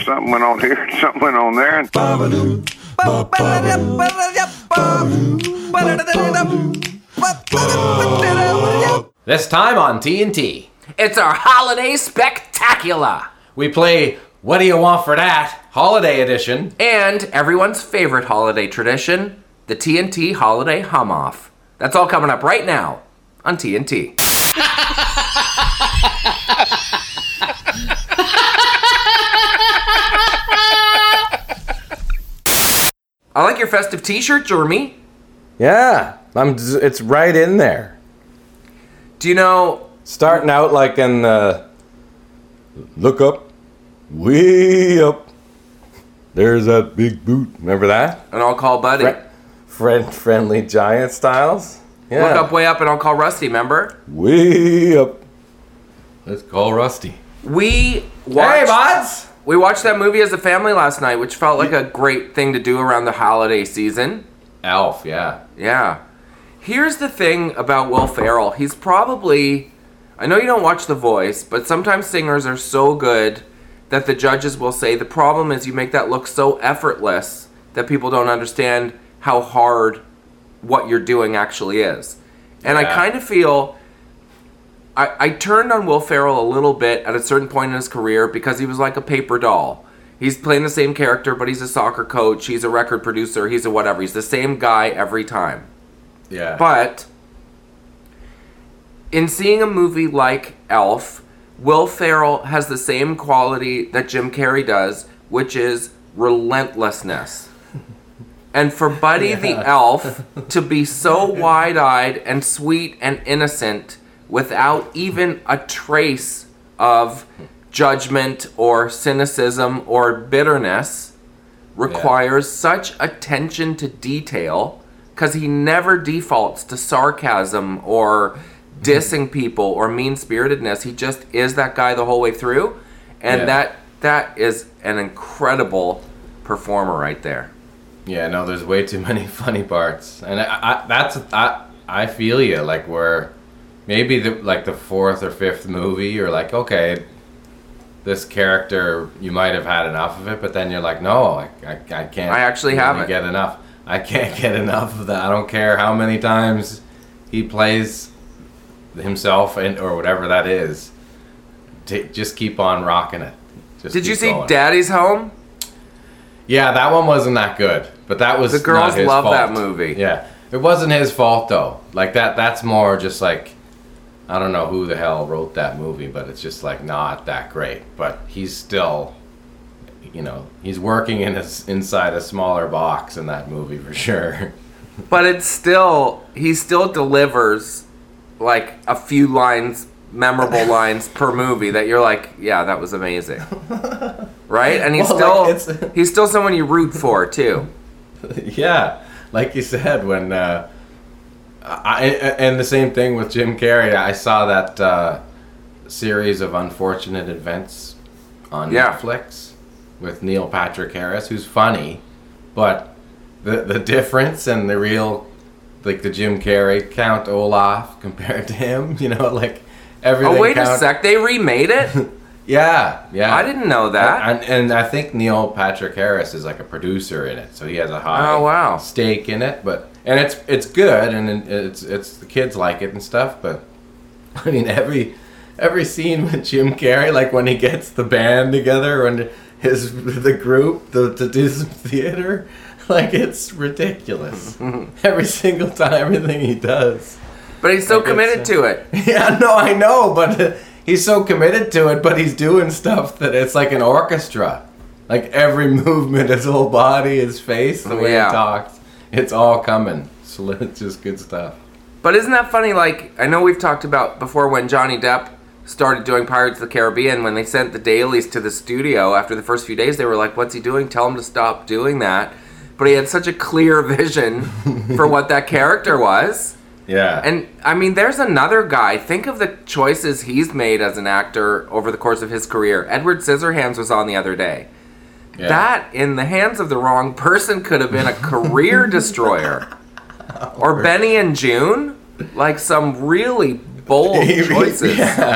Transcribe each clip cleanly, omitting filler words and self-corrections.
something went on here, something went on there. And This time on TNT, It's our holiday spectacular. we play What Do You Want For That? Holiday Edition. And everyone's favorite holiday tradition, the TNT Holiday Hum-Off. That's all coming up right now on TNT. I like your festive t-shirt, Jeremy. Yeah, it's right in there. Do you know... Starting out like in the... Look up, way up. There's that big boot. Remember that? And I'll call Buddy. Friendly giant styles? Yeah. Look up, way up, and I'll call Rusty, remember? Way up. Let's call Rusty. We watched... Hey, buds! We watched that movie as a family last night, which felt like a great thing to do around the holiday season. Elf, yeah. Yeah. Here's the thing about Will Ferrell. He's probably... I know you don't watch The Voice, but sometimes singers are so good that the judges will say, the problem is you make that look so effortless that people don't understand how hard what you're doing actually is. And I kind of feel... I turned on Will Ferrell a little bit at a certain point in his career because he was like a paper doll. He's playing the same character, but he's a soccer coach, he's a record producer, he's a whatever. He's the same guy every time. Yeah. But in seeing a movie like Elf, Will Ferrell has the same quality that Jim Carrey does, which is relentlessness. And for Buddy the Elf to be so wide-eyed and sweet and innocent without even a trace of judgment or cynicism or bitterness requires such attention to detail, because he never defaults to sarcasm or dissing people or mean-spiritedness. He just is that guy the whole way through, and that is an incredible performer right there. Yeah, no, there's way too many funny parts, and I feel you. Like, where maybe the fourth or fifth movie, you're like, okay, this character, you might have had enough of it, but then you're like, no, I can't. I actually haven't get enough. I can't get enough of that. I don't care how many times he plays himself or whatever that is. Just keep on rocking it. Did you see Daddy's Home? Yeah, that one wasn't that good, but that was the girls not his love fault. that movie. Yeah, it wasn't his fault though. Like that's more just like, I don't know who the hell wrote that movie, but it's just like not that great. But he's still, he's working inside a smaller box in that movie for sure. But he still delivers like a few lines, memorable lines per movie that you're like, yeah, that was amazing. Right? And he's still someone you root for too. Yeah, like you said, when and the same thing with Jim Carrey. I saw that series of Unfortunate Events on Netflix with Neil Patrick Harris, who's funny, but the difference and the real, like the Jim Carrey Count Olaf compared to him, like everything. Oh, wait a sec, they remade it? Yeah. I didn't know that. And I think Neil Patrick Harris is like a producer in it, so he has a high stake in it. And it's good, and it's the kids like it and stuff. But I mean, every scene with Jim Carrey, like when he gets the band together and the group to do some theater, like it's ridiculous. Every single time, everything he does. But he's so committed to it. Yeah, no, I know, but he's so committed to it, but he's doing stuff that it's like an orchestra. Like every movement, his whole body, his face, the way he talks, it's all coming. So it's just good stuff. But isn't that funny? Like, I know we've talked about before when Johnny Depp started doing Pirates of the Caribbean, when they sent the dailies to the studio after the first few days, they were like, what's he doing? Tell him to stop doing that. But he had such a clear vision for what that character was. Yeah. And, I mean, there's another guy. Think of the choices he's made as an actor over the course of his career. Edward Scissorhands was on the other day. Yeah. That, in the hands of the wrong person, could have been a career destroyer. Or Benny and June. Like, some really bold choices. Yeah.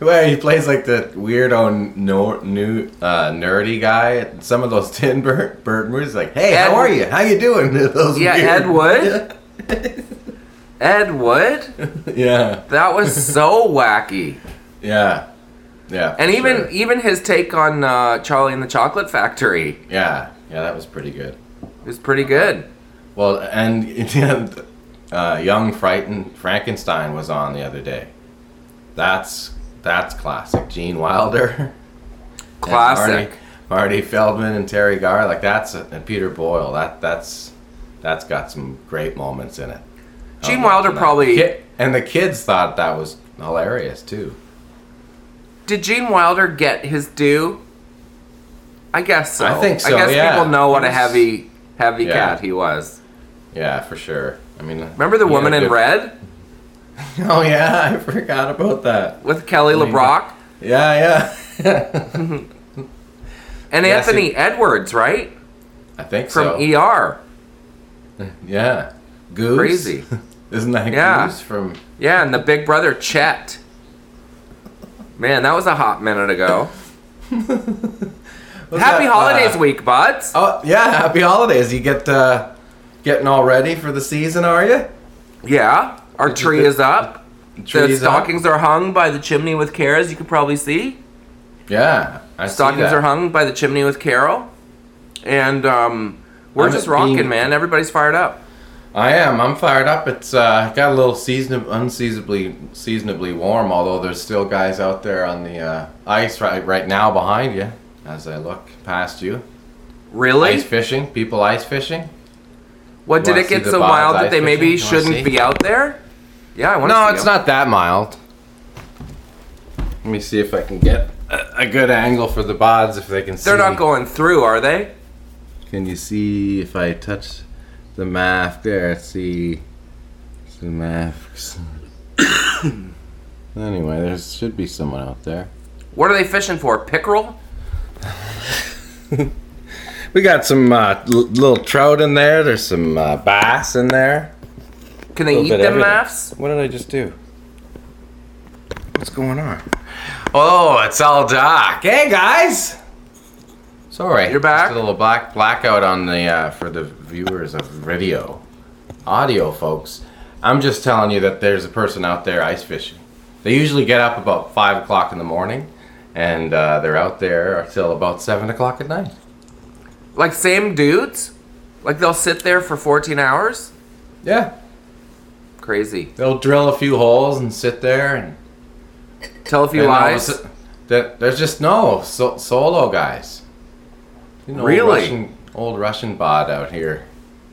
Well, he plays like the weirdo, nerdy guy. Some of those Tim Burton movies, like, hey, how are you? How you doing? Those Ed Wood. Ed Wood. Yeah. That was so wacky. Yeah. And even his take on Charlie and the Chocolate Factory. Yeah, that was pretty good. It was pretty good. Well, and Young Frankenstein was on the other day. That's classic. Gene Wilder. Classic. Marty Feldman and Terry Garr, like and Peter Boyle. That's got some great moments in it. Gene Wilder probably... And the kids thought that was hilarious, too. Did Gene Wilder get his due? I guess so. I think so, I guess yeah. people know what a heavy cat he was. Yeah, for sure. I mean... Remember The Woman in Red? Oh, yeah, I forgot about that. With Kelly LeBrock? Yeah. And Anthony Edwards, right? I think so. From ER. Yeah. Goose. Crazy. Isn't that Goose from... Yeah, and the big brother, Chet. Man, that was a hot minute ago. Happy holidays week, buds. Oh, yeah, happy holidays. You getting all ready for the season, are you? Yeah. Our tree is up. The stockings are hung by the chimney with Kara, as you can probably see. Yeah, I see Stockings that. are hung by the chimney with Carol. And we're just rocking, man. Everybody's fired up. I am. I'm fired up. It's got a little unseasonably warm, although there's still guys out there on the ice right now behind you as I look past you. Really? Ice fishing. People ice fishing. What, did it get so mild that they maybe shouldn't be out there? Yeah, I want to see. No, it's not that mild. Let me see if I can get a good angle for the bods if they can see. They're not going through, are they? Can you see if I touch the mask there? Let's see. The masks. Anyway, there should be someone out there. What are they fishing for? Pickerel? We got some little trout in there. There's some bass in there. Can they eat them, Maths? What did I just do? What's going on? Oh, it's all dark. Hey, guys. Sorry. You're back? Just a little blackout on the for the viewers of video. Audio, folks. I'm just telling you that there's a person out there ice fishing. They usually get up about 5 o'clock in the morning, and they're out there until about 7 o'clock at night. Like same dudes? Like they'll sit there for 14 hours? Yeah. Crazy. They'll drill a few holes and sit there and tell a few lies. There's just solo guys. You know, really? Old Russian bod out here.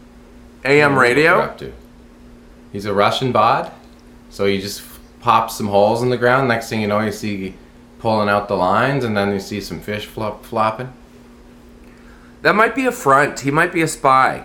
AM radio? Up to. He's a Russian bod, so he just pops some holes in the ground. Next thing you know, you see pulling out the lines, and then you see some fish flopping. That might be a front. He might be a spy.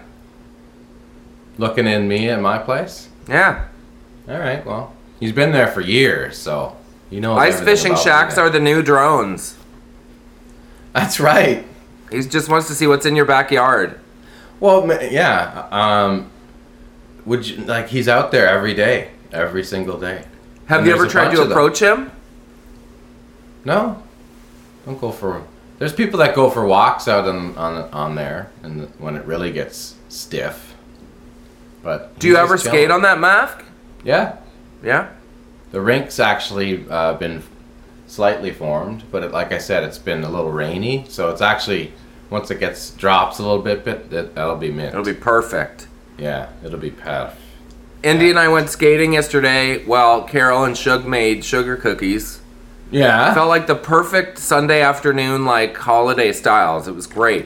Looking in me at my place? Yeah. All right, well, he's been there for years, so he knows. Ice fishing shacks are the new drones. That's right. He just wants to see what's in your backyard. Well, yeah. Would you like? He's out there every day, every single day. Have you ever tried to approach him? No. Don't go for. There's people that go for walks out on there, and when it really gets stiff. But do you ever skate on that mask? Yeah. Yeah. The rink's actually been slightly formed, but like I said, it's been a little rainy, so it's actually once it drops a little bit, that'll be mint. It'll be perfect. Yeah, it'll be perfect. Indy and I went skating yesterday while Carol and Shug made sugar cookies. Yeah. It felt like the perfect Sunday afternoon, like holiday styles. It was great.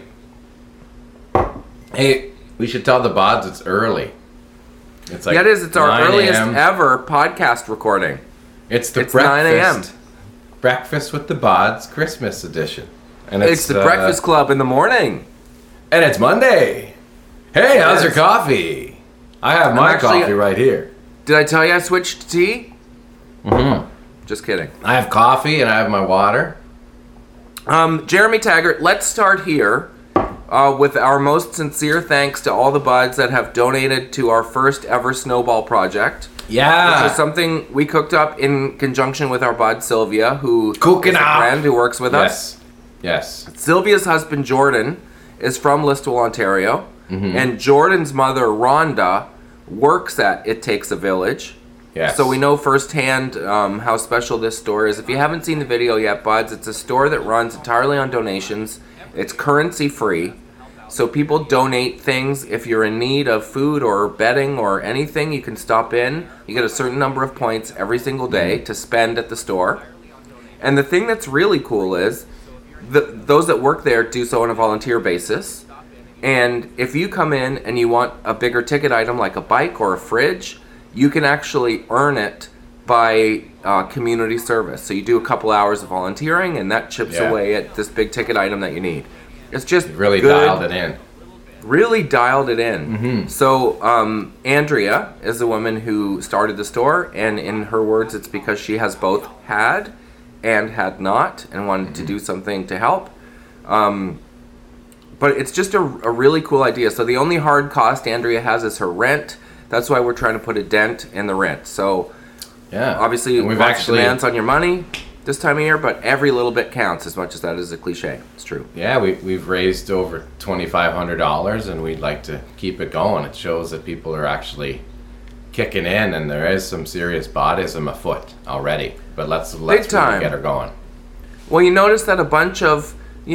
Hey, we should tell the bods it's early. It's like it is. It's our earliest ever podcast recording. It's breakfast. 9 a.m. Breakfast with the Bods Christmas edition. And it's the Breakfast Club in the morning. And it's Monday. Hey, how's your coffee? I have my coffee right here. Did I tell you I switched to tea? Mm-hmm. Just kidding. I have coffee and I have my water. Jeremy Taggart, let's start here. with our most sincere thanks to all the buds that have donated to our first ever snowball project. Yeah. Which is something we cooked up in conjunction with our bud, Sylvia, who is a friend who works with us. Yes. Sylvia's husband, Jordan, is from Listowel, Ontario. Mm-hmm. And Jordan's mother, Rhonda, works at It Takes a Village. Yes. So we know firsthand how special this store is. If you haven't seen the video yet, buds, it's a store that runs entirely on donations. It's currency free. So people donate things. If you're in need of food or bedding or anything, you can stop in. You get a certain number of points every single day to spend at the store. And the thing that's really cool is those that work there do so on a volunteer basis. And if you come in and you want a bigger ticket item like a bike or a fridge, you can actually earn it by community service. So you do a couple hours of volunteering and that chips away at this big ticket item that you need. It's just really dialed it in. Really dialed it in. Mm-hmm. So Andrea is the woman who started the store, and in her words, it's because she has both had and had not, and wanted to do something to help. But it's just a really cool idea. So the only hard cost Andrea has is her rent. That's why we're trying to put a dent in the rent. So obviously we've lots of demands on your money this time of year, but every little bit counts, as much as that is a cliche. It's true. Yeah, we've raised over $2,500, and we'd like to keep it going. It shows that people are actually kicking in, and there is some serious bodism afoot already. But let's really get her going. Well, you notice that a bunch of,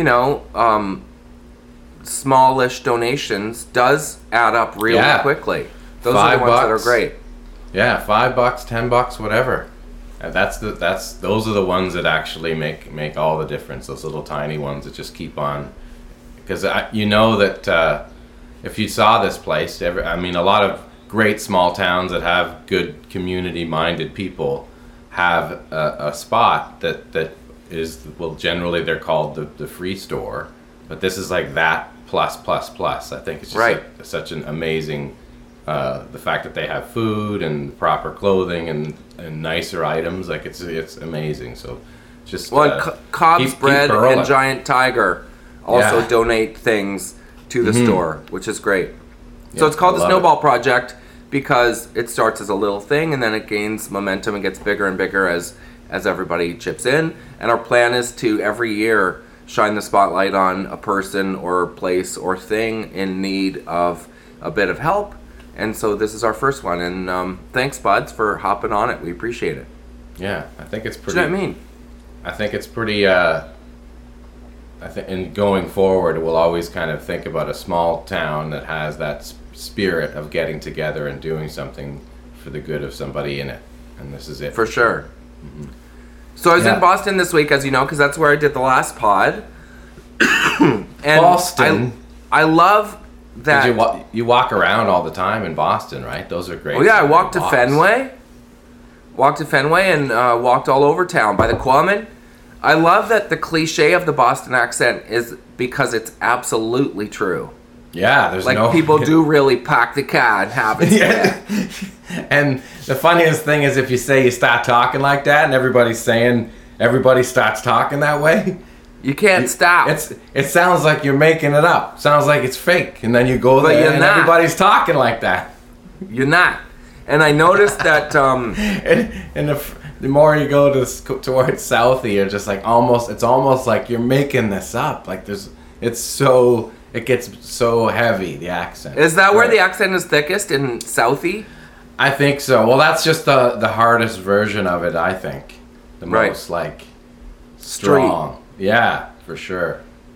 smallish donations does add up really quickly. Those are the ones that are great. Yeah, $5, $10, whatever. And those are the ones that actually make all the difference. Those little tiny ones that just keep on, because you know that if you saw this place, a lot of great small towns that have good community-minded people have a spot that is, well, generally they're called the free store, but this is like that plus. I think it's just such an amazing. The fact that they have food and proper clothing and nicer items, like it's amazing. So just Cobb's Bread and Giant Tiger also donate things to the store, which is great. So it's called the Snowball Project because it starts as a little thing and then it gains momentum and gets bigger and bigger as everybody chips in. And our plan is to every year shine the spotlight on a person or place or thing in need of a bit of help. And so this is our first one, and thanks, buds, for hopping on it. We appreciate it. Yeah, I think it's pretty. Do you know what I mean? I think it's pretty. I think, in going forward, we'll always kind of think about a small town that has that spirit of getting together and doing something for the good of somebody in it, and this is it for sure. Mm-hmm. So I was in Boston this week, as you know, because that's where I did the last pod. And Boston. I love. That you walk around all the time in Boston, right? Those are great. Oh yeah, I walked to Fenway. Walked to Fenway and walked all over town by the Quamin. I love that the cliche of the Boston accent is because it's absolutely true. Yeah, there's people do really pack the car and have it. And the funniest thing is if you say you start talking like that and everybody starts talking that way. You can't stop. It sounds like you're making it up. Sounds like it's fake. And then you go there and everybody's talking like that. You're not. And I noticed that... and the more you go towards Southie, you're just like it's almost like you're making this up. Like it gets so heavy, the accent. Is that where the accent is thickest, in Southie? I think so. Well, that's just the hardest version of it, I think. The most, strong. Yeah, for sure.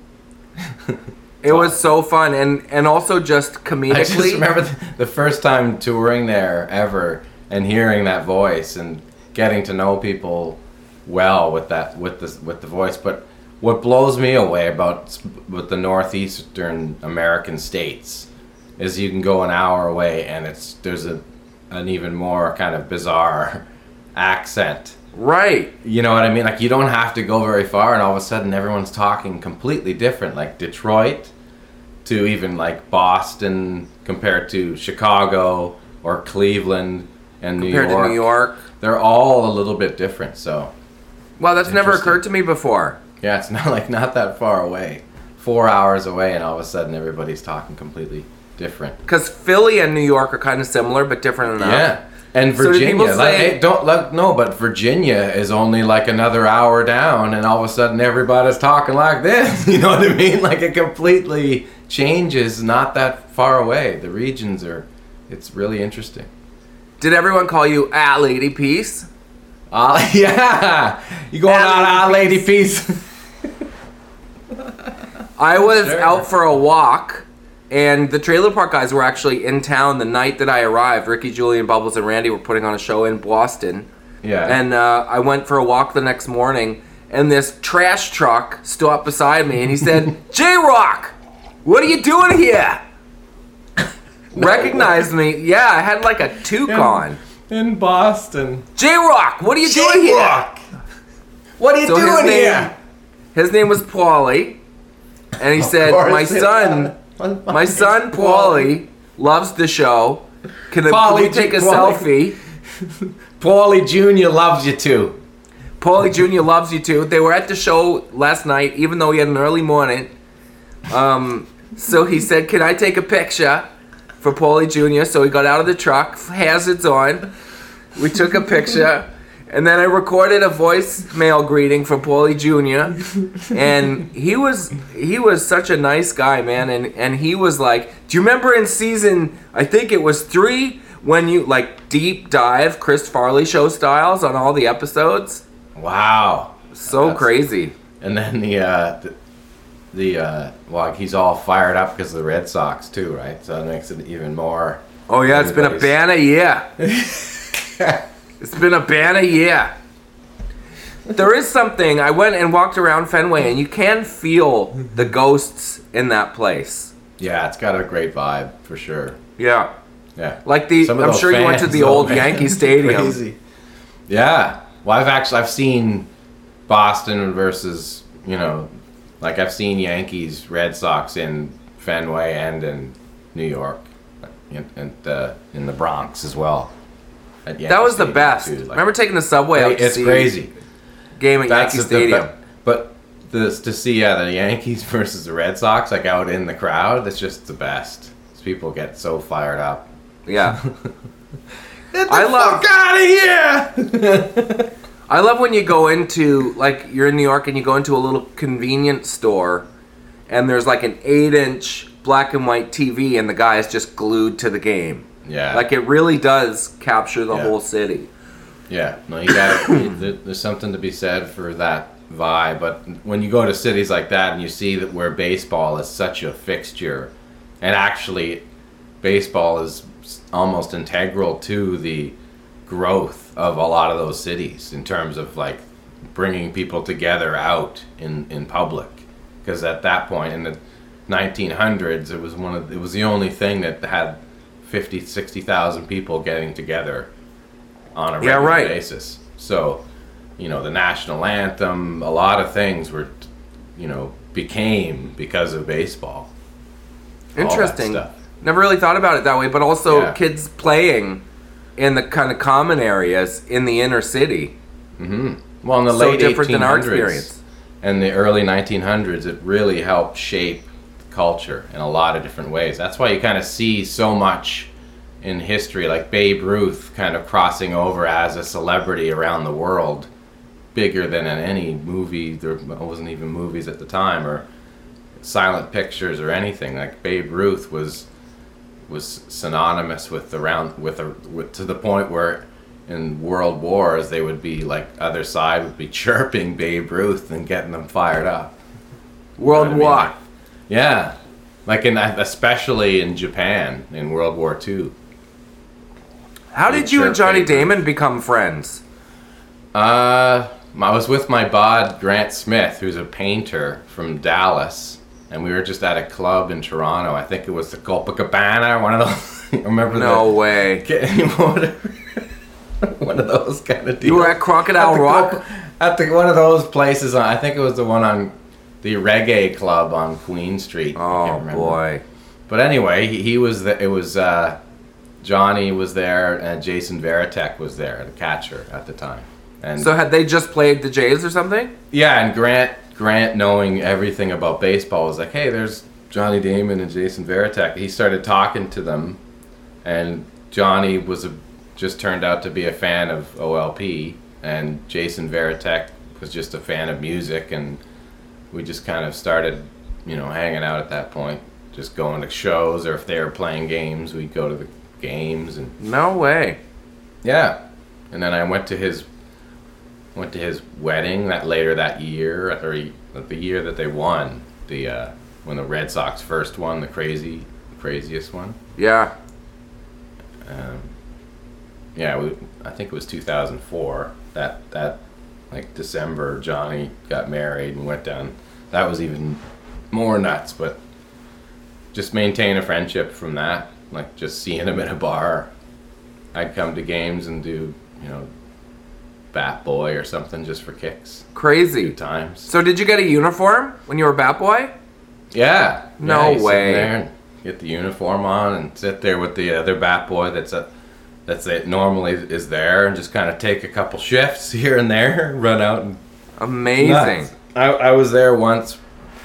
It was so fun, and also just comedically. I just remember the first time touring there ever, and hearing that voice and getting to know people well with the voice. But what blows me away with the northeastern American states is you can go an hour away and there's an even more kind of bizarre accent. Right. You know what I mean? Like, you don't have to go very far and all of a sudden everyone's talking completely different. Like Detroit to even like Boston compared to Chicago or Cleveland and New York. Compared to New York. They're all a little bit different, so. Wow, that's never occurred to me before. Yeah, it's not that far away. 4 hours away, and all of a sudden everybody's talking completely different. Because Philly and New York are kind of similar, but different enough. Yeah. And Virginia, but Virginia is only like another hour down, and all of a sudden everybody's talking like this. You know what I mean? Like it completely changes, not that far away. The regions it's really interesting. Did everyone call you Lady Peace? Yeah. You going out, Lady Peace? I was out for a walk. And the Trailer Park guys were actually in town the night that I arrived. Ricky, Julian, Bubbles, and Randy were putting on a show in Boston. Yeah. And I went for a walk the next morning, and this trash truck stopped beside me, and he said, J-Rock, what are you doing here? Recognized me. Yeah, I had like a toque on. In Boston. J-Rock, what are you doing here? What are you doing here? His name was Paulie, and he said, my son, Paulie, loves the show. Can we take a selfie? Paulie Jr. loves you too. Paulie Jr. loves you too. They were at the show last night, even though he had an early morning. So he said, can I take a picture for Paulie Jr.? So he got out of the truck, hazards on. We took a picture. And then I recorded a voicemail greeting for Paulie Jr. And he was such a nice guy, man. And he was like, do you remember in season, I think it was 3, when you like deep dive Chris Farley show styles on all the episodes? Wow. That's crazy. And then he's all fired up because of the Red Sox too, right? So it makes it even more. Oh yeah, it's been a banner year. It's been a banner year. There is something. I went and walked around Fenway, and you can feel the ghosts in that place. Yeah, it's got a great vibe for sure. Yeah. Yeah. Like I'm sure you went to the old Yankee Stadium. Crazy. Yeah. Well, I've seen Boston versus, like I've seen Yankees, Red Sox in Fenway and in New York, and in the Bronx as well. That was the best. Too. Remember taking the subway out to see crazy. Game at Yankee Stadium. But to see the Yankees versus the Red Sox like out in the crowd, that's just the best. People get so fired up. Yeah. Get the fuck out of here! I love when you go into, like, you're in New York and you go into a little convenience store and there's like an 8-inch black and white TV and the guy is just glued to the game. Yeah. Like, it really does capture the whole city. Yeah. No, you got it. There's something to be said for that vibe. But when you go to cities like that and you see that where baseball is such a fixture, and actually baseball is almost integral to the growth of a lot of those cities in terms of, like, bringing people together out in public. Because at that point in the 1900s, it was the only thing that had 50,000, 60,000 people getting together on a regular basis. So, the national anthem, a lot of things were, became because of baseball. Interesting. Never really thought about it that way, but also kids playing in the kind of common areas in the inner city. Mm-hmm. Well, in the late 1800s different than our experience. And the early 1900s, it really helped shape culture in a lot of different ways. That's why you kind of see so much in history, like Babe Ruth kind of crossing over as a celebrity around the world, bigger than in any movie. There wasn't even movies at the time, or silent pictures or anything. Like Babe Ruth was synonymous with to the point where in world wars they would be like, other side would be chirping Babe Ruth and getting them fired up. World War. Yeah, like especially in Japan in World War II. How did you and Johnny Damon become friends? I was with my bod Grant Smith, who's a painter from Dallas, and we were just at a club in Toronto. I think it was the Copacabana, one of those. Remember? No way. One of those kind of deals. You were at Crocodile Rock? At one of those places. I think it was the one on the Reggae Club on Queen Street. Oh boy! But anyway, he was. It was Johnny was there, and Jason Varitek was there, the catcher at the time. And so had they just played the Jays or something? Yeah, and Grant Grant, knowing everything about baseball, was like, hey, there's Johnny Damon and Jason Varitek. He started talking to them, and Johnny just turned out to be a fan of OLP, and Jason Varitek was just a fan of music, and we just kind of started, hanging out at that point, just going to shows, or if they were playing games, we'd go to the games. And no way. Yeah, and then I went to his wedding later that year, or the year that they won when the Red Sox first won, the craziest one. Yeah. I think it was 2004. That like December, Johnny got married and went down. That was even more nuts, but just maintain a friendship from that. Like just seeing him in a bar. I'd come to games and do, Bat Boy or something just for kicks. Crazy. 2 times. So did you get a uniform when you were Bat Boy? Yeah. No way. Sit there and get the uniform on and sit there with the other Bat Boy that normally is there, and just kind of take a couple shifts here and there, run out and amazing. I was there once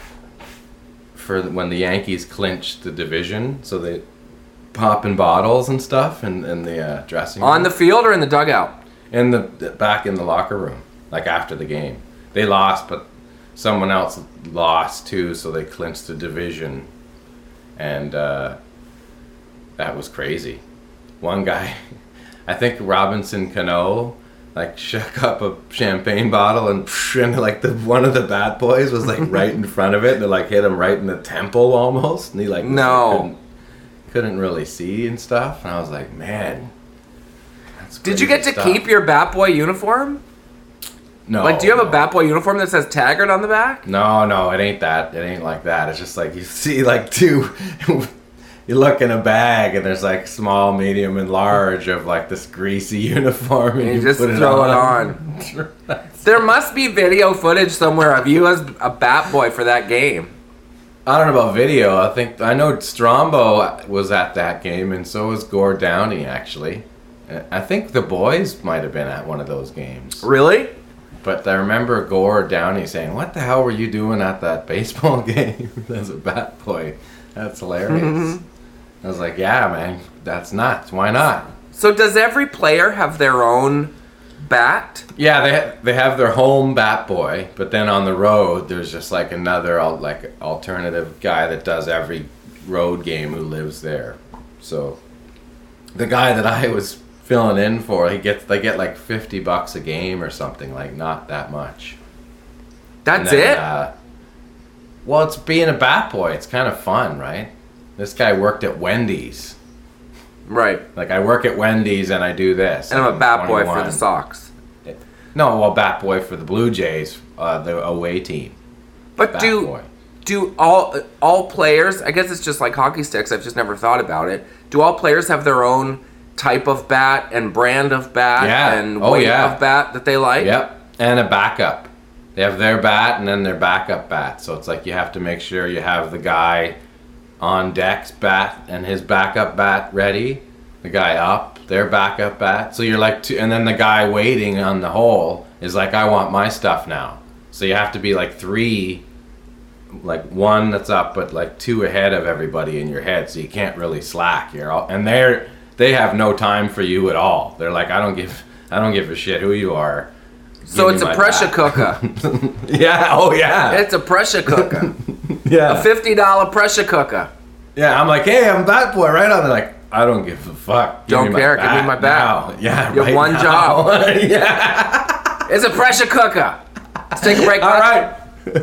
for when the Yankees clinched the division, so they popping bottles and stuff in the dressing room. On the field or in the dugout? Back in the locker room, like after the game. They lost, but someone else lost too, so they clinched the division, and that was crazy. One guy, I think Robinson Cano, like shook up a champagne bottle and like one of the Bat Boys was like right in front of it, and it like hit him right in the temple almost, and he like couldn't really see and stuff, and I was like, man, that's crazy. Did you get to keep your Bat Boy uniform? No. Like, do you have a Bat Boy uniform that says Taggart on the back? No, it ain't that. It ain't like that. It's just like you see like two. You look in a bag and there's like small, medium, and large of like this greasy uniform, and you just put throw it on. There must be video footage somewhere of you as a Bat Boy for that game. I don't know about video. I know Strombo was at that game, and so was Gord Downey actually. I think the boys might have been at one of those games. Really? But I remember Gord Downey saying, "What the hell were you doing at that baseball game as a Bat Boy? That's hilarious." Mm-hmm. I was like, yeah, man, that's nuts. Why not? So does every player have their own bat? Yeah, they have their home Bat Boy, but then on the road, there's just like another alternative guy that does every road game who lives there. So the guy that I was filling in for, they get like $50 a game or something, like not that much. That's it? Well, it's being a Bat Boy. It's kind of fun, right? This guy worked at Wendy's. Right. Like, I work at Wendy's and I do this. And I'm a Bat Boy for the Sox. No, well, Bat Boy for the Blue Jays, the away team. But do all players, I guess it's just like hockey sticks, I've just never thought about it. Do all players have their own type of bat and brand of bat and weight of bat that they like? Yep, and a backup. They have their bat and then their backup bat. So it's like you have to make sure you have the guy on deck's bat and his backup bat ready, the guy up, their backup bat. So you're like and then the guy waiting on the hole is like, I want my stuff now. So you have to be like 3, like 1 that's up, but like 2 ahead of everybody in your head. So you can't really slack. And they have no time for you at all. They're like, I don't give a shit who you are. So it's a pressure cooker. Yeah, oh yeah. It's a pressure cooker. Yeah. A $50 pressure cooker. Yeah, I'm like, hey, I'm Bat Boy, right on. They're like, I don't give a fuck. Don't care, give me my bat. Now. Yeah, you have one job. Yeah. It's a pressure cooker. Let's take a break. All right.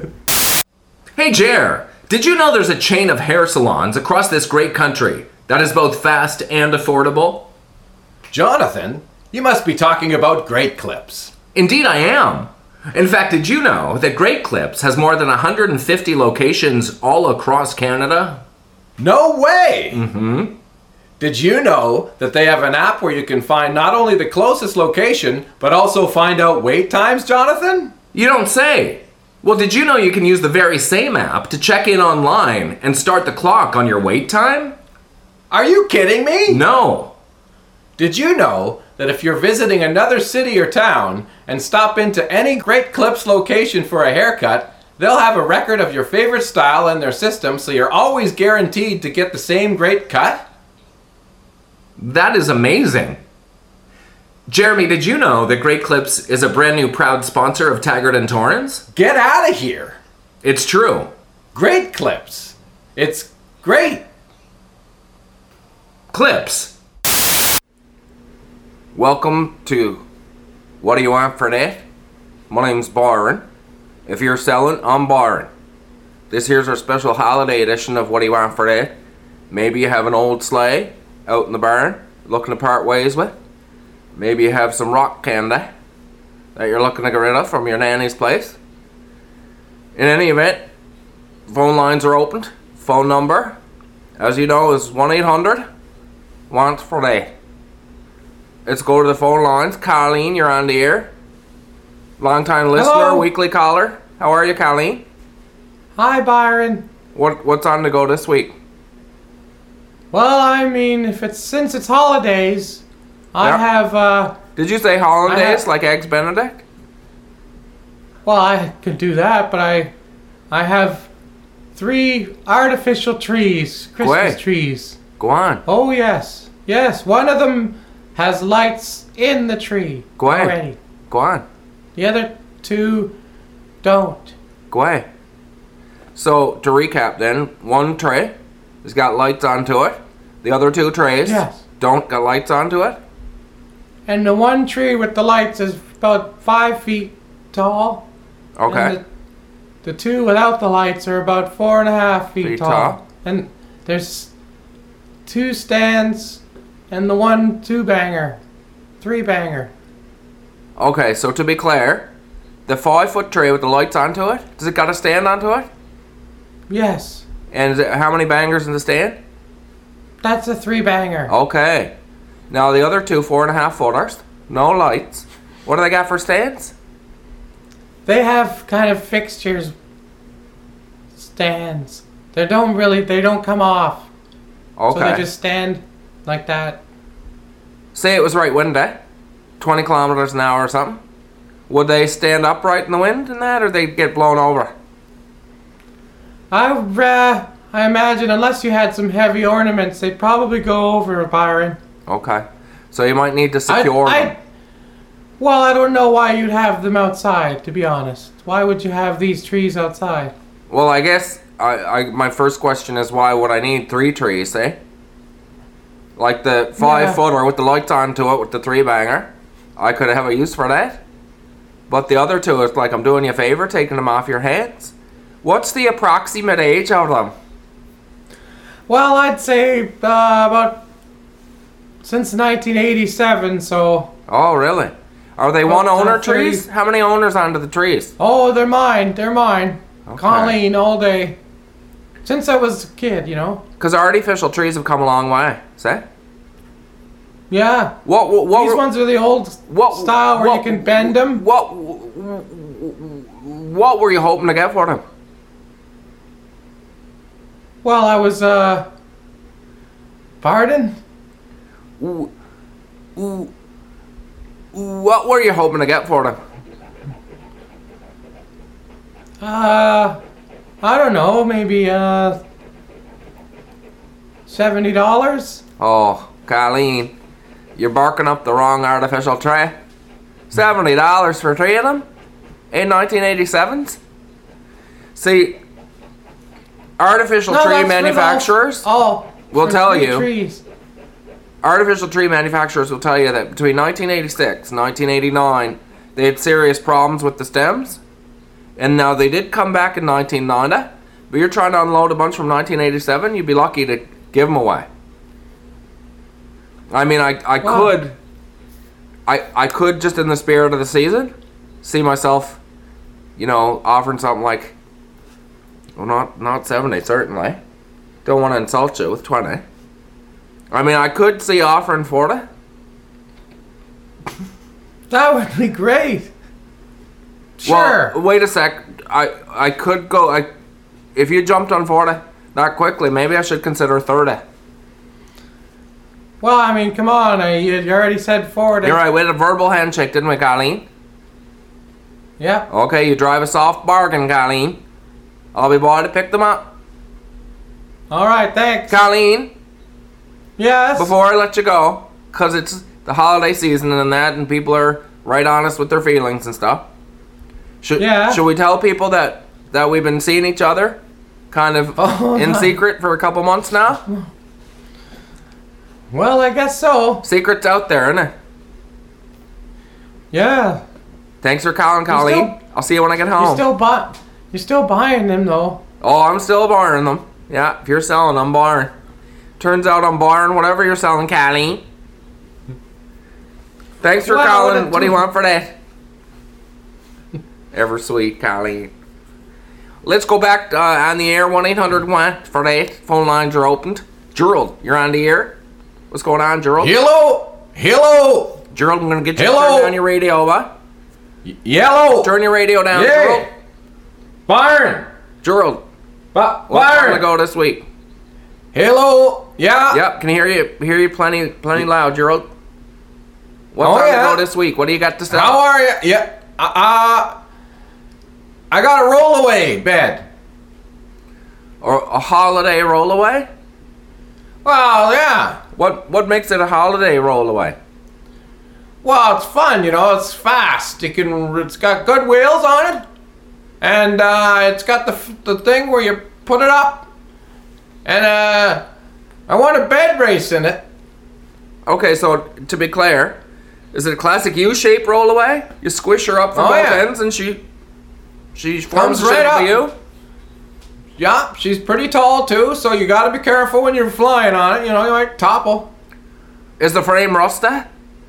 Hey, Jer, did you know there's a chain of hair salons across this great country that is both fast and affordable? Jonathan, you must be talking about Great Clips. Indeed I am. In fact, did you know that Great Clips has more than 150 locations all across Canada? No way! Mm-hmm. Did you know that they have an app where you can find not only the closest location, but also find out wait times, Jonathan? You don't say. Well, did you know you can use the very same app to check in online and start the clock on your wait time? Are you kidding me? No. Did you know that if you're visiting another city or town and stop into any Great Clips location for a haircut, They'll have a record of your favorite style in their system, so you're always guaranteed to get the same great cut. That is amazing. Jeremy, did you know that Great Clips is a brand new proud sponsor of Taggart and Torrens? Get out of here. It's true. Great Clips. It's great. Clips. Welcome to What Do You Want For That? My name's Byron. If you're selling, I'm Byron. This here's our special holiday edition of What Do You Want For That? Maybe you have an old sleigh out in the barn looking to part ways with. Maybe you have some rock candy that you're looking to get rid of from your nanny's place. In any event, phone lines are opened. Phone number, as you know, is 1-800-WANT FOR THAT. Let's go to the phone lines. Colleen, you're on the air. Long-time listener, Hello. weekly caller. How are you, Colleen? Hi, Byron. What's on the go this week? Well, I mean, since it's holidays, I have, Did you say hollandaise, have- like Eggs Benedict? well, I could do that, but I have 3 artificial trees, Christmas Great. trees. Go on. Oh, yes. Yes, one of them has lights in the tree Go ahead. already. Go on. The other 2 don't. Go ahead. So, to recap then, one tray has got lights onto it. The other 2 trays Yes. don't got lights onto it. And the one tree with the lights is about 5 feet tall. Okay. And the 2 without the lights are about 4.5 feet Feet tall. tall. And there's 2 stands and the 1 2-banger. 3-banger. Okay, so to be clear, the 5-foot tray with the lights onto it, does it got a stand onto it? Yes. And is it, how many bangers in the stand? That's a 3-banger. Okay. Now the other 2 4.5 footers, no lights. What do they got for stands? They have kind of fixtures. Stands. They don't come off. Okay. So they just stand like that. Say it was right wind, 20 kilometers an hour or something. Would they stand upright in the wind and that, or they'd get blown over? I imagine unless you had some heavy ornaments, they'd probably go over, Byron. Okay. So you might need to secure them. Well, I don't know why you'd have them outside, to be honest. Why would you have these trees outside? Well, I guess my first question is, why would I need 3 trees, eh? Like the 5-footer with the lights onto it with the 3-banger. I could have a use for that. But the other 2 is like I'm doing you a favor, taking them off your hands. What's the approximate age of them? Well, I'd say about since 1987, so... Oh, really? Are they Well, one-owner 30. trees? How many owners onto the trees? Oh, they're mine. They're mine. Okay. Colleen, all day. Since I was a kid, you know? Because artificial trees have come a long way, see? Yeah. What These ones are the old style where you can bend them. What were you hoping to get for them? Well, I was, pardon? What were you hoping to get for them? I don't know, maybe, $70? Oh, Colleen, you're barking up the wrong artificial tree. $70 for 3 of them? In 1987s? See, artificial tree manufacturers will tell you. Trees. Artificial tree manufacturers will tell you that between 1986 and 1989, they had serious problems with the stems. And now they did come back in 1990, but you're trying to unload a bunch from 1987, you'd be lucky to give them away. I mean, I could just in the spirit of the season, see myself, offering something like, well, not 70 certainly. Don't want to insult you with 20. I mean, I could see offering 40. That would be great. Sure. Well, wait a sec. I could go. If you jumped on 40 that quickly, maybe I should consider 30. Well, I mean, come on. You already said 40. You're right. We had a verbal handshake, didn't we, Colleen? Yeah. Okay, you drive a soft bargain, Colleen. I'll be by to pick them up. All right, thanks. Colleen, Yes? before I let you go, because it's the holiday season and that, and people are right honest with their feelings and stuff. Should we tell people that we've been seeing each other kind of in secret for a couple months now? Well, I guess so. Secret's out there, isn't it? Yeah. Thanks for calling, Colleen. I'll see you when I get home. You're still buying them, though. Oh, I'm still borrowing them. Yeah, if you're selling, I'm borrowing. Turns out I'm borrowing whatever you're selling, Colleen. Thanks for calling. What do you want for that? Ever sweet, Colleen. Let's go back on the air. 1-800-WHAT for that. Phone lines are opened. Gerald, you're on the air. What's going on, Gerald? Hello. Gerald, I'm going to get you to turn down your radio, what? Yellow. Turn your radio down, yeah. Gerald. Byron. Gerald. Byron. What's going to go this week? Hello. Yeah. Yep, can hear you plenty loud, Gerald. What's going to go this week? What do you got to say? How are you? Yeah. I got a rollaway bed. Or a holiday rollaway? Well, yeah. What makes it a holiday rollaway? Well, it's fun, it's fast. It's got good wheels on it. And it's got the thing where you put it up. And I want a bed race in it. Okay, so to be clear, is it a classic U-shape rollaway? You squish her up from both ends and she forms right up for you? Yeah, she's pretty tall too, so you gotta be careful when you're flying on it. You might topple. Is the frame rusted?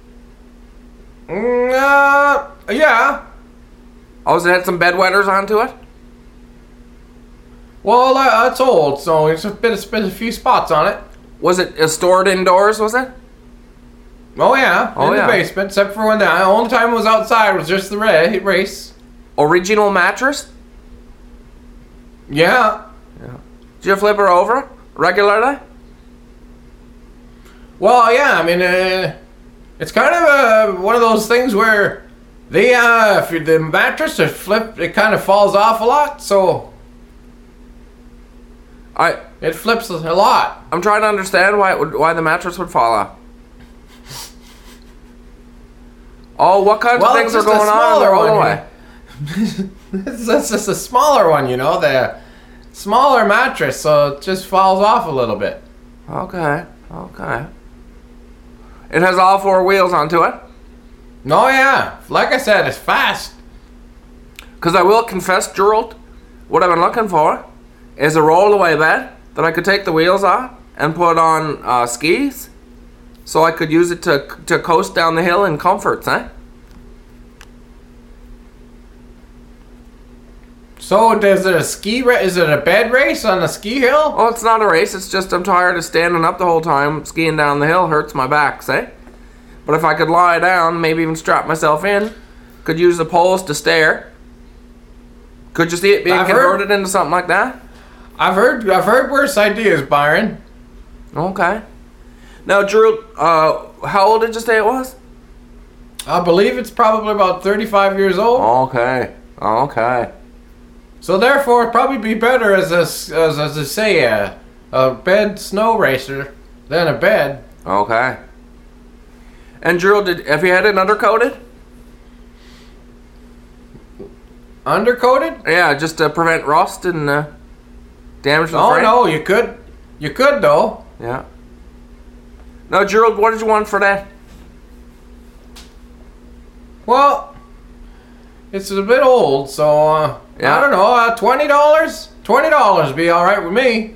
Yeah. Oh, has it had some bedwetters onto it? Well, it's old, so it's been a few spots on it. Was it stored indoors, was it? Oh, yeah. In the basement, except for when the only time it was outside was just the race. Original mattress? Yeah. Did you flip her over regularly? Well, yeah, I mean, it's kind of one of those things where if the mattress is flipped, it kind of falls off a lot, so it flips a lot. I'm trying to understand why the mattress would fall off. Oh, what kinds of things are going on? Rollaway? It's just a smaller one, the smaller mattress, so it just falls off a little bit. Okay. It has all four wheels onto it? Oh, yeah. Like I said, it's fast. Because I will confess, Gerald, what I've been looking for is a rollaway bed that I could take the wheels off and put on skis, so I could use it to coast down the hill in comforts, eh? So is it a bed race on a ski hill? Oh, it's not a race. It's just I'm tired of standing up the whole time. Skiing down the hill hurts my back, say. But if I could lie down, maybe even strap myself in, could use the poles to stare. Could you see it being converted into something like that? I've heard worse ideas, Byron. Okay. Now, Drew, how old did you say it was? I believe it's probably about 35 years old. Okay. So therefore, it'd probably be better as a bed snow racer than a bed. Okay. And Drew, have you had it undercoated? Undercoated? Yeah, just to prevent rust and damage to the frame. Oh no, you could though. Yeah. Now, Gerald, what did you want for that? Well, it's a bit old, so I don't know. $20. $20 would be all right with me.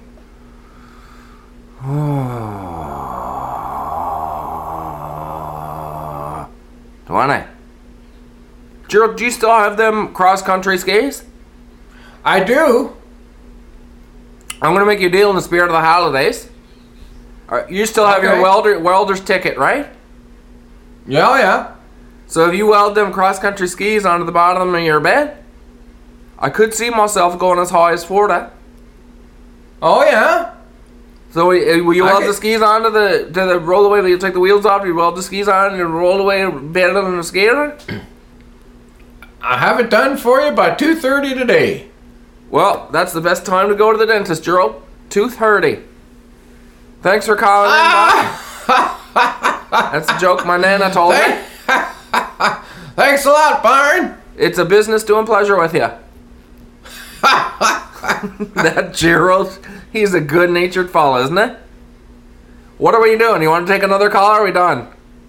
20. Gerald, do you still have them cross-country skis? I do. I'm gonna make you a deal in the spirit of the holidays. You still have your welder's ticket, right? Yeah. So if you weld them cross-country skis onto the bottom of your bed, I could see myself going as high as 40. Oh yeah. So will you weld the skis onto the rollaway that you take the wheels off? You weld the skis on and you roll away better than a skater? I have it done for you by 2:30 today. Well, that's the best time to go to the dentist, Gerald. 2:30. Thanks for calling in, Bob. That's a joke my Nana told me. Thanks a lot, Byron. It's a business doing pleasure with you. That Gerald, he's a good-natured fella, isn't he? What are we doing? You want to take another call, or are we done?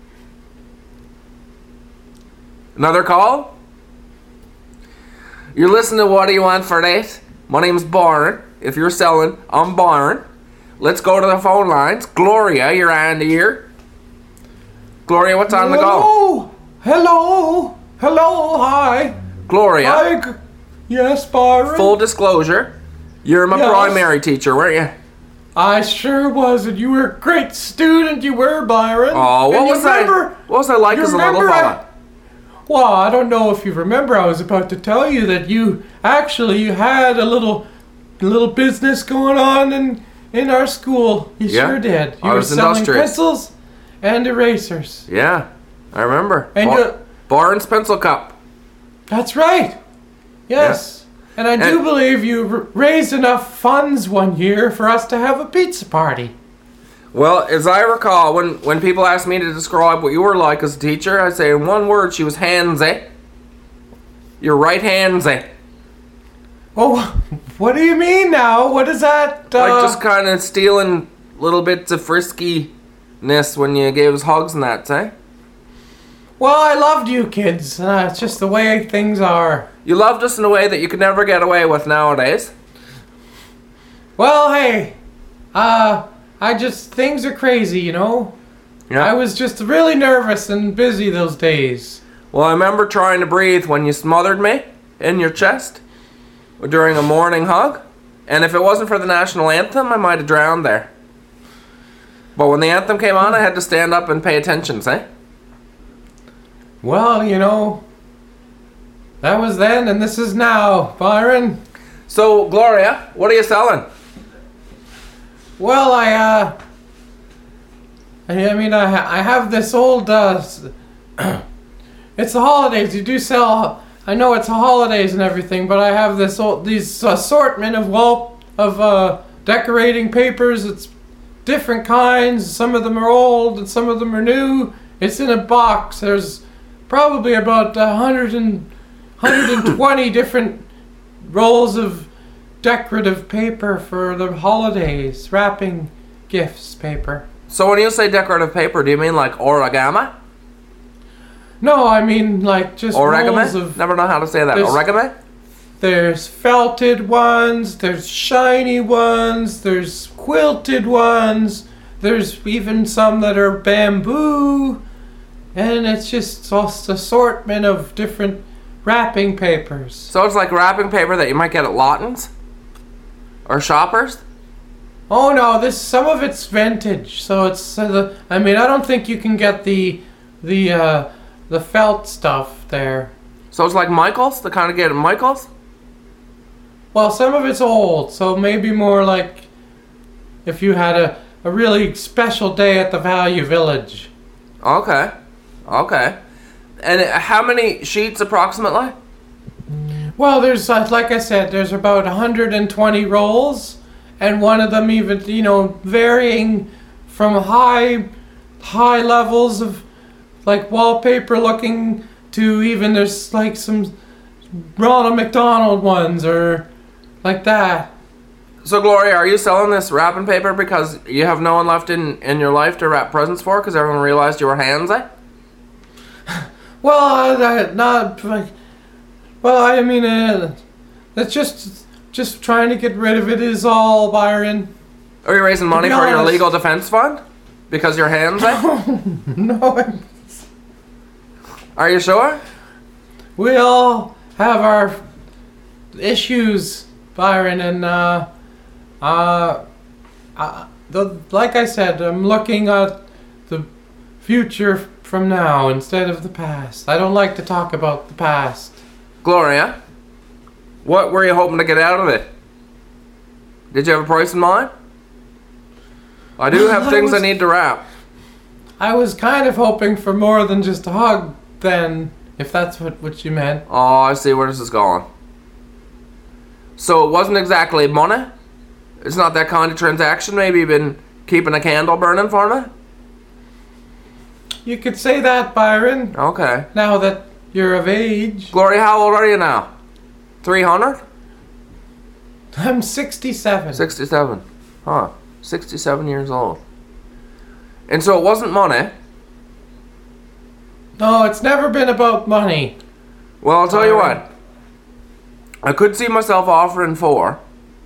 Another call? You're listening to What Do You Want for Date? My name's Byron. If you're selling, I'm Byron. Let's go to the phone lines. Gloria, you're on the ear. Gloria, what's on the go? Hello. Hello. Hi. Gloria. Yes, Byron. Full disclosure, you're my primary teacher, weren't you? I sure was, and you were a great student. You were, Byron. Oh, what was I like as a little fella? Well, I don't know if you remember. I was about to tell you that you had a little business going on in our school. You sure did. You were selling pencils and erasers. Yeah, I remember. And Barnes Pencil Cup. That's right. Yes. Yeah. And I do believe you raised enough funds one year for us to have a pizza party. Well, as I recall, when people ask me to describe what you were like as a teacher, I say in one word, she was handsy. You're right handsy. Oh, what do you mean now? What is that? Like just kind of stealing little bits of friskiness when you gave us hugs and that, eh? Well, I loved you kids. It's just the way things are. You loved us in a way that you could never get away with nowadays. Well, hey, things are crazy, you know? Yeah. I was just really nervous and busy those days. Well, I remember trying to breathe when you smothered me in your chest during a morning hug. And if it wasn't for the national anthem, I might have drowned there. But when the anthem came on, I had to stand up and pay attention, eh? Well, you know, that was then and this is now, Byron. So, Gloria, what are you selling? Well, I have this old, it's the holidays. You do sell, I know it's the holidays and everything, but I have these assortment of decorating papers. It's different kinds. Some of them are old and some of them are new. It's in a box. There's probably about 120 different rolls of decorative paper for the holidays, wrapping gifts paper. So when you say decorative paper, do you mean like origami? No, I mean like just rolls of... Never know how to say that. Origami? There's felted ones, there's shiny ones, there's quilted ones, there's even some that are bamboo, and it's just an assortment of different wrapping papers. So it's like wrapping paper that you might get at Lawton's? Or Shoppers? Oh no, some of it's vintage, so it's I don't think you can get the felt stuff there. So it's like Michael's, the kind of get at Michael's? Well, some of it's old, so maybe more like if you had a really special day at the Value Village. Okay. And how many sheets approximately? Well, there's, like I said, there's about 120 rolls, and one of them even, varying from high levels of, like, wallpaper looking to even there's, like, some Ronald McDonald ones, or like that. So, Gloria, are you selling this wrapping paper because you have no one left in your life to wrap presents for because everyone realized you were handsy? Well, that's just trying to get rid of it is all, Byron. Are you raising money for your legal defense fund? Because you're handsy? No. Are you sure? We all have our issues, Byron, and like I said, I'm looking at the future from now instead of the past. I don't like to talk about the past. Gloria, what were you hoping to get out of it? Did you have a price in mind? I do have things I need to wrap. I was kind of hoping for more than just a hug then, if that's what you meant. Oh, I see where this is going. So it wasn't exactly money? It's not that kind of transaction? Maybe you've been keeping a candle burning for me? You could say that, Byron. Okay. Now that you're of age. Gloria, how old are you now? 300? I'm 67. 67. Huh. 67 years old. And so it wasn't money. No, it's never been about money. Well, I'll tell you what. I could see myself offering $4.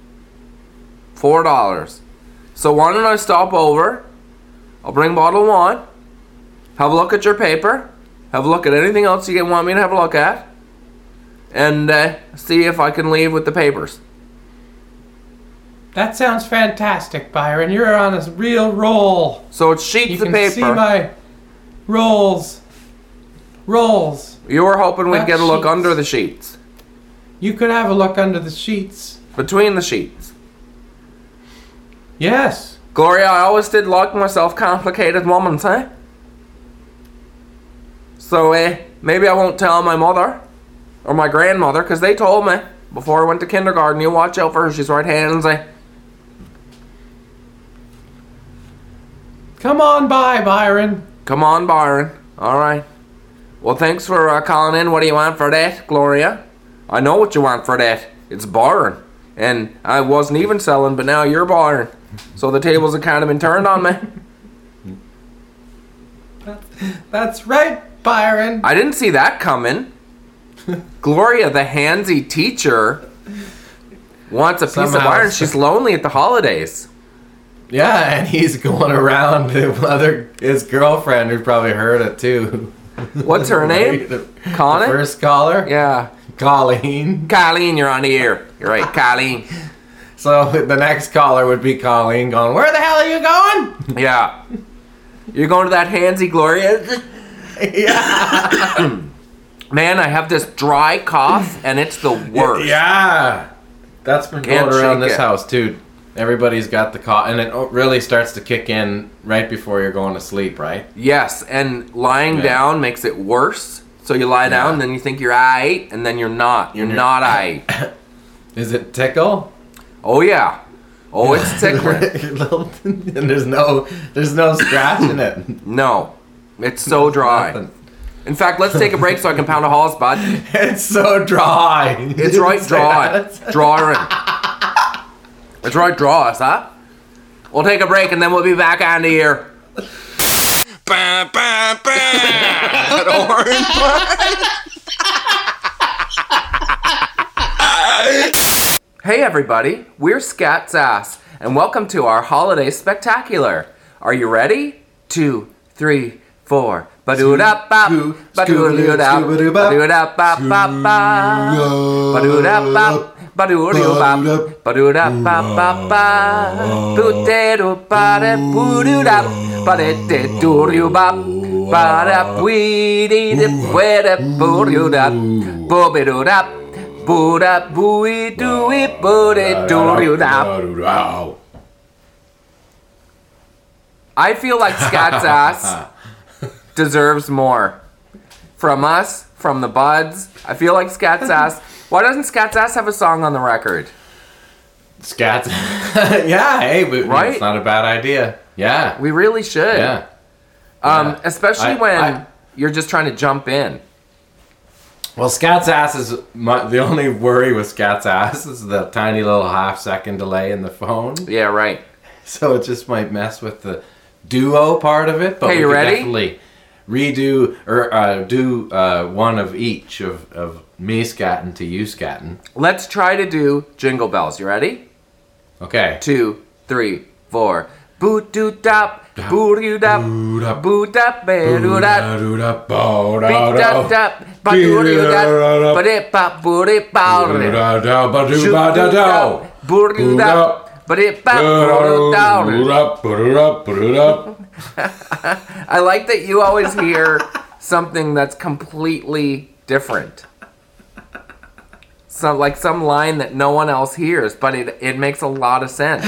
So why don't I stop over? I'll bring bottle of wine. Have a look at your paper. Have a look at anything else you want me to have a look at. And see if I can leave with the papers. That sounds fantastic, Byron. You're on a real roll. So it's sheets of paper. You can see my rolls. You were hoping we'd get a look sheets. under the sheets. You could have a look under the sheets. Between the sheets. Yes. Gloria, I always did like myself complicated woman, eh? So, maybe I won't tell my mother or my grandmother, because they told me before I went to kindergarten, you watch out for her, she's right-handsy. Come on by, Byron. Come on, Byron. All right. Well, thanks for calling in. What do you want for that, Gloria? I know what you want for that. It's Byron. And I wasn't even selling, but now you're Byron. So the tables have kind of been turned on me. That's right, Byron. I didn't see that coming. Gloria, the handsy teacher, wants a piece of Byron. She's lonely at the holidays. Yeah, and he's going around to his girlfriend, who probably heard it too. What's her name? Connie? The first caller? Yeah. Colleen. Colleen, you're on the air. You're right, Colleen. So the next caller would be Colleen going, where the hell are you going? Yeah. You're going to that handsy Gloria? Yeah. Man, I have this dry cough, and it's the worst. Yeah. That's been going around this house, too. Everybody's got the cough, and it really starts to kick in right before you're going to sleep, right? Yes, and lying down makes it worse. So you lie down, and then you think you're aight, and then you're not. You're not aight. Is it tickle? Oh, yeah. Oh, it's tickling. And there's no scratch in it. No. It's so dry. Nothing. In fact, let's take a break so I can pound a halls, bud. It's so dry. It's right dry. Drawing. It's right draw us, huh? We'll take a break and then we'll be back on the air. Bah, bah, bah. Hey everybody, we're Scat's Ass, and welcome to our holiday spectacular. Are you ready? 2, 3, 4. Ba-doo-da-bop, ba-doo-doo-da, ba-doo-da-bop, ba-doo-da-bop, ba-doo-doo-bop, ba-doo-da-bop-bop-bop, boo-de-doo-ba-de-boo-doo-da, ba-de-de-doo-doo-bop, ba-da-wee-dee-dee-wee-de-boo-doo-da, boo-be-doo-da, boo-da-boo-dee-doo-doo-da. I feel like Scat's Ass deserves more. From us, from the buds. I feel like Scat's Ass. Why doesn't Scat's Ass have a song on the record? Scat's. Yeah, hey, right? It's not a bad idea. Yeah. We really should. Yeah. Especially when you're just trying to jump in. Well, Scat's Ass is the only worry with Scat's Ass is the tiny little half-second delay in the phone. Yeah, right. So it just might mess with the duo part of it. But hey, you ready? Definitely redo or do one of each of me scatting to you scatting. Let's try to do Jingle Bells. You ready? Okay. 2, 3, 4. Boot doo dop, boot doo dop, boot dop, bear doo dop, beat dop dop, ba doo doo dop, ba dip bop, boot dip bow, shoot doo dop, boot doo dop, ba dip bop, boot doo down. I like that you always hear something that's completely different. Some line that no one else hears, but it makes a lot of sense.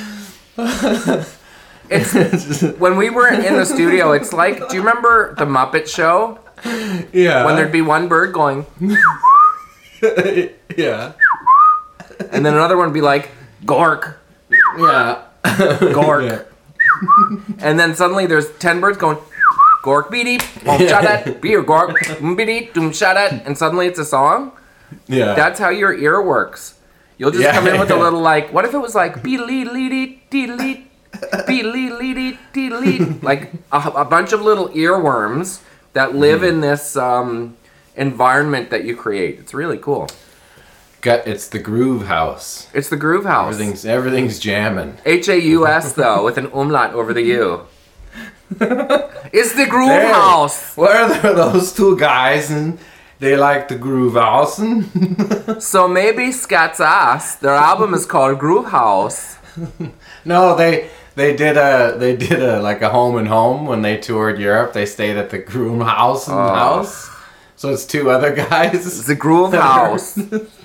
It's when we were in the studio, it's like, do you remember the Muppet Show? Yeah. When there'd be one bird going. Yeah. And then another one would be like, gork. Yeah. Gork. Yeah. And then suddenly there's 10 birds going, gork beady, shadat, beer gork, beady, doom shadat, and suddenly it's a song. Yeah. That's how your ear works. You'll just come in with a little like, what if it was like, beedly-lee-dee-dee-dee, beedly-lee-dee-dee-dee, like a bunch of little earworms that live in this environment that you create. It's really cool. It's the groove house. It's the groove house. Everything's jamming. H-A-U-S though, with an umlaut over the U. It's the groove house. What are those two guys and they like the groove house? So maybe Scats Ass, their album is called Groove House. No, they did a like a home and home when they toured Europe. They stayed at the Groove House and house. So it's two other guys. The Groove House.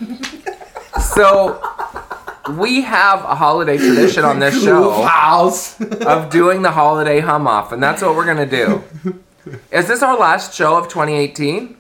So we have a holiday tradition on this show of doing the holiday hum off, and that's what we're gonna do. Is this our last show of 2018?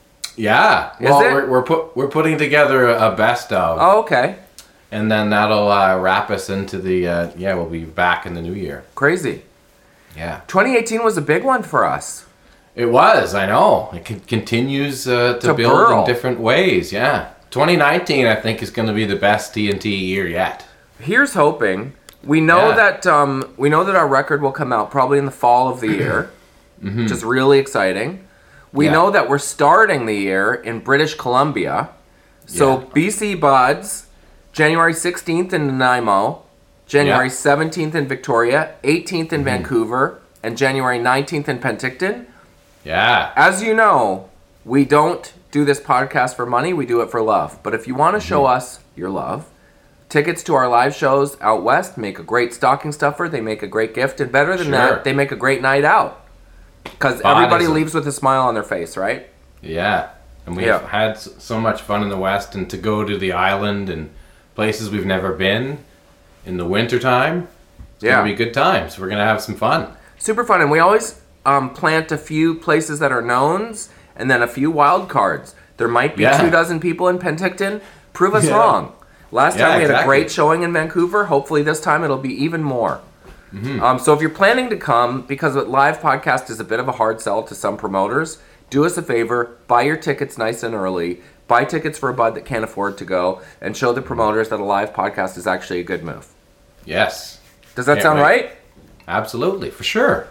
Yeah. We're putting together a best of. Oh, okay. And then that'll wrap us into the we'll be back in the new year. Crazy. Yeah. 2018 was a big one for us. It was, I know. It continues to build in different ways, yeah. 2019, I think, is going to be the best TNT year yet. Here's hoping. We know that our record will come out probably in the fall of the year, which is really exciting. We know that we're starting the year in British Columbia. So BC Buds, January 16th in Nanaimo, January 17th in Victoria, 18th in Vancouver, and January 19th in Penticton. Yeah. As you know, we don't do this podcast for money, we do it for love. But if you want to show us your love, tickets to our live shows out west make a great stocking stuffer, they make a great gift, and better than that, they make a great night out. Because everybody leaves with a smile on their face, right? Yeah. And we've had so much fun in the west, and to go to the island and places we've never been in the wintertime, it's going to be good times. We're going to have some fun. Super fun, and we always plant a few places that are knowns and then a few wild cards. There might be 24 people in Penticton. Prove us wrong. Last time we had a great showing in Vancouver. Hopefully this time it'll be even more. So if you're planning to come, because a live podcast is a bit of a hard sell to some promoters, do us a favor, buy your tickets nice and early, buy tickets for a bud that can't afford to go, and show the promoters that a live podcast is actually a good move. Yes. Does that sound right? Absolutely, for sure.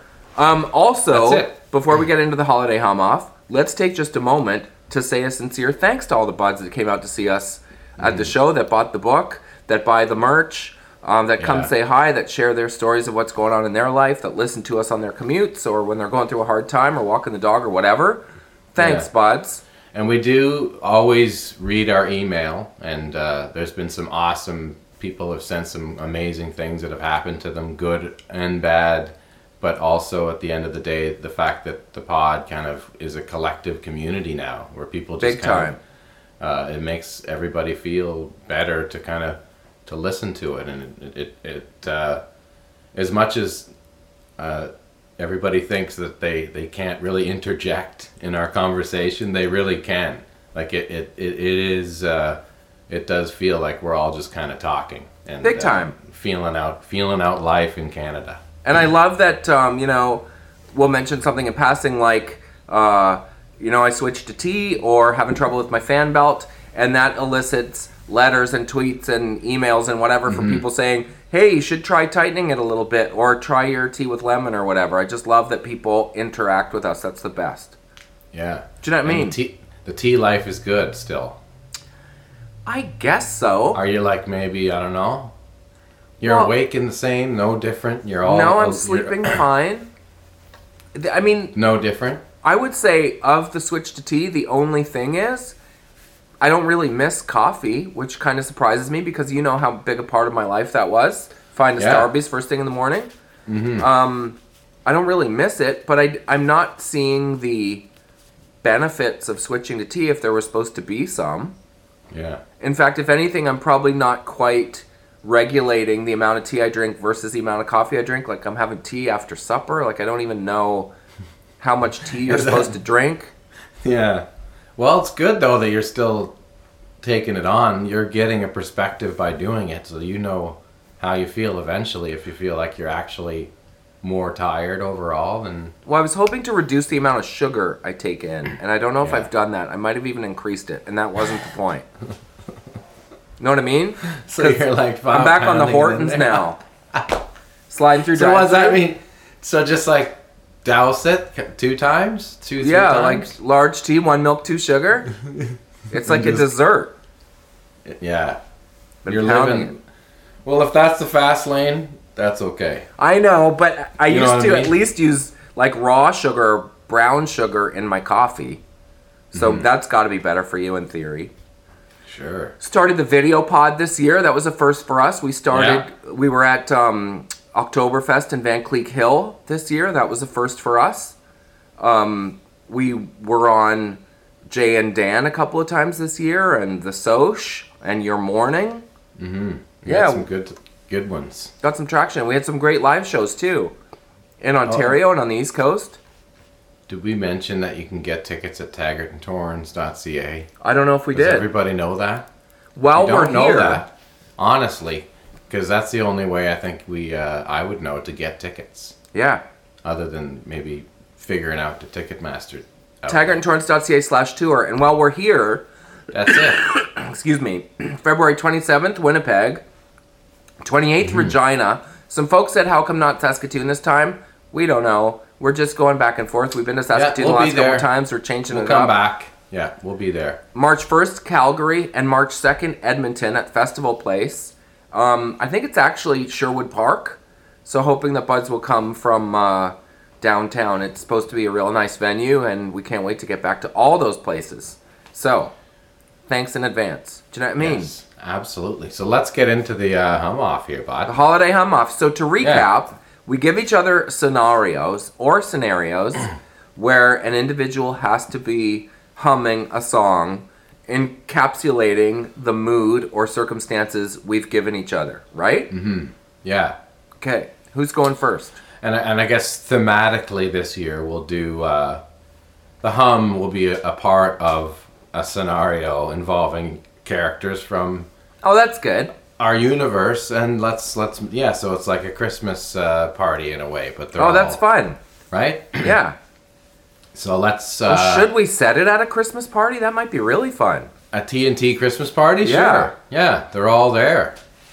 Also, before we get into the holiday hum off, let's take just a moment to say a sincere thanks to all the buds that came out to see us at the show, that bought the book, that buy the merch, that come say hi, that share their stories of what's going on in their life, that listen to us on their commutes or when they're going through a hard time or walking the dog or whatever. Thanks, buds. And we do always read our email, and there's been some awesome people have sent some amazing things that have happened to them, good and bad. But also, at the end of the day, the fact that the pod kind of is a collective community now, where people just it makes everybody feel better to kind of to listen to it, and it as much as everybody thinks that they can't really interject in our conversation, they really can. Like it does feel like we're all just kind of talking and big time feeling out life in Canada. And I love that, we'll mention something in passing like, I switched to tea or having trouble with my fan belt, and that elicits letters and tweets and emails and whatever from people saying, hey, you should try tightening it a little bit or try your tea with lemon or whatever. I just love that people interact with us. That's the best. Yeah. Do you know what I mean? The tea life is good still. I guess so. Are you like maybe, I don't know? You're awake and the same, no different. I'm sleeping fine. I mean, no different. I would say of the switch to tea, the only thing is I don't really miss coffee, which kind of surprises me because you know how big a part of my life that was. Find a Starbucks first thing in the morning. I don't really miss it, but I'm not seeing the benefits of switching to tea if there were supposed to be some. Yeah. In fact, if anything, I'm probably not quite regulating the amount of tea I drink versus the amount of coffee I drink. Like I'm having tea after supper. Like I don't even know how much tea you're supposed to drink. Yeah. Well, it's good though that you're still taking it on, you're getting a perspective by doing it, so you know how you feel eventually. If you feel like you're actually more tired overall, then... Well, I was hoping to reduce the amount of sugar I take in, and I don't know if I've done that. I might have even increased it, and that wasn't the point. Know what I mean? So you're like, I'm back on the Hortons now. Sliding through. So what does that mean? So just like douse it 2 times, 2-3 times. Yeah, like large tea, 1 milk, 2 sugar. It's like a dessert. Yeah, Been you're pounding living. Well, if that's the fast lane, that's okay. I know, but I You know used to what I mean? at least use like raw sugar, or brown sugar in my coffee. So that's got to be better for you in theory. Sure. Started the video pod this year. That was a first for us. We were at Oktoberfest in Van Cleek Hill this year. That was a first for us. We were on Jay and Dan a couple of times this year, and the Soch and Your Morning. Yeah, some good ones. Got some traction. We had some great live shows too, in Ontario and on the East Coast. Did we mention that you can get tickets at taggartandtorrens.ca? I don't know if we Does did. everybody know that? Well, We we're don't know here. that, honestly, because that's the only way I think I would know to get tickets, Yeah. other than maybe figuring out the Ticketmaster. taggartandtorrens.ca/tour. And while we're here, That's it. excuse me, February 27th, Winnipeg. 28th, Regina. Some folks said, how come not Saskatoon this time? We don't know. We're just going back and forth. We've been to Saskatoon we'll the be last couple there. times. We're changing We'll it come up. back. Yeah, we'll be there. March 1st, Calgary, and March 2nd, Edmonton at Festival Place. I think it's actually Sherwood Park. So hoping that buds will come from downtown. It's supposed to be a real nice venue, and we can't wait to get back to all those places. So, thanks in advance. Do you know what I mean? Yes, absolutely. So let's get into the hum off here, The bud. holiday hum off. So to recap, we give each other scenarios where an individual has to be humming a song encapsulating the mood or circumstances we've given each other, right? Yeah. Okay, who's going first? And I guess thematically this year we'll do the hum will be a part of a scenario involving characters from Oh, that's good. our universe, and let's so it's like a Christmas party in a way, but they're Oh, that's all- fun. right? Yeah. So let's Well, should we set it at a Christmas party? That might be really fun. a TNT Christmas party? Yeah. Sure. Yeah, they're all there.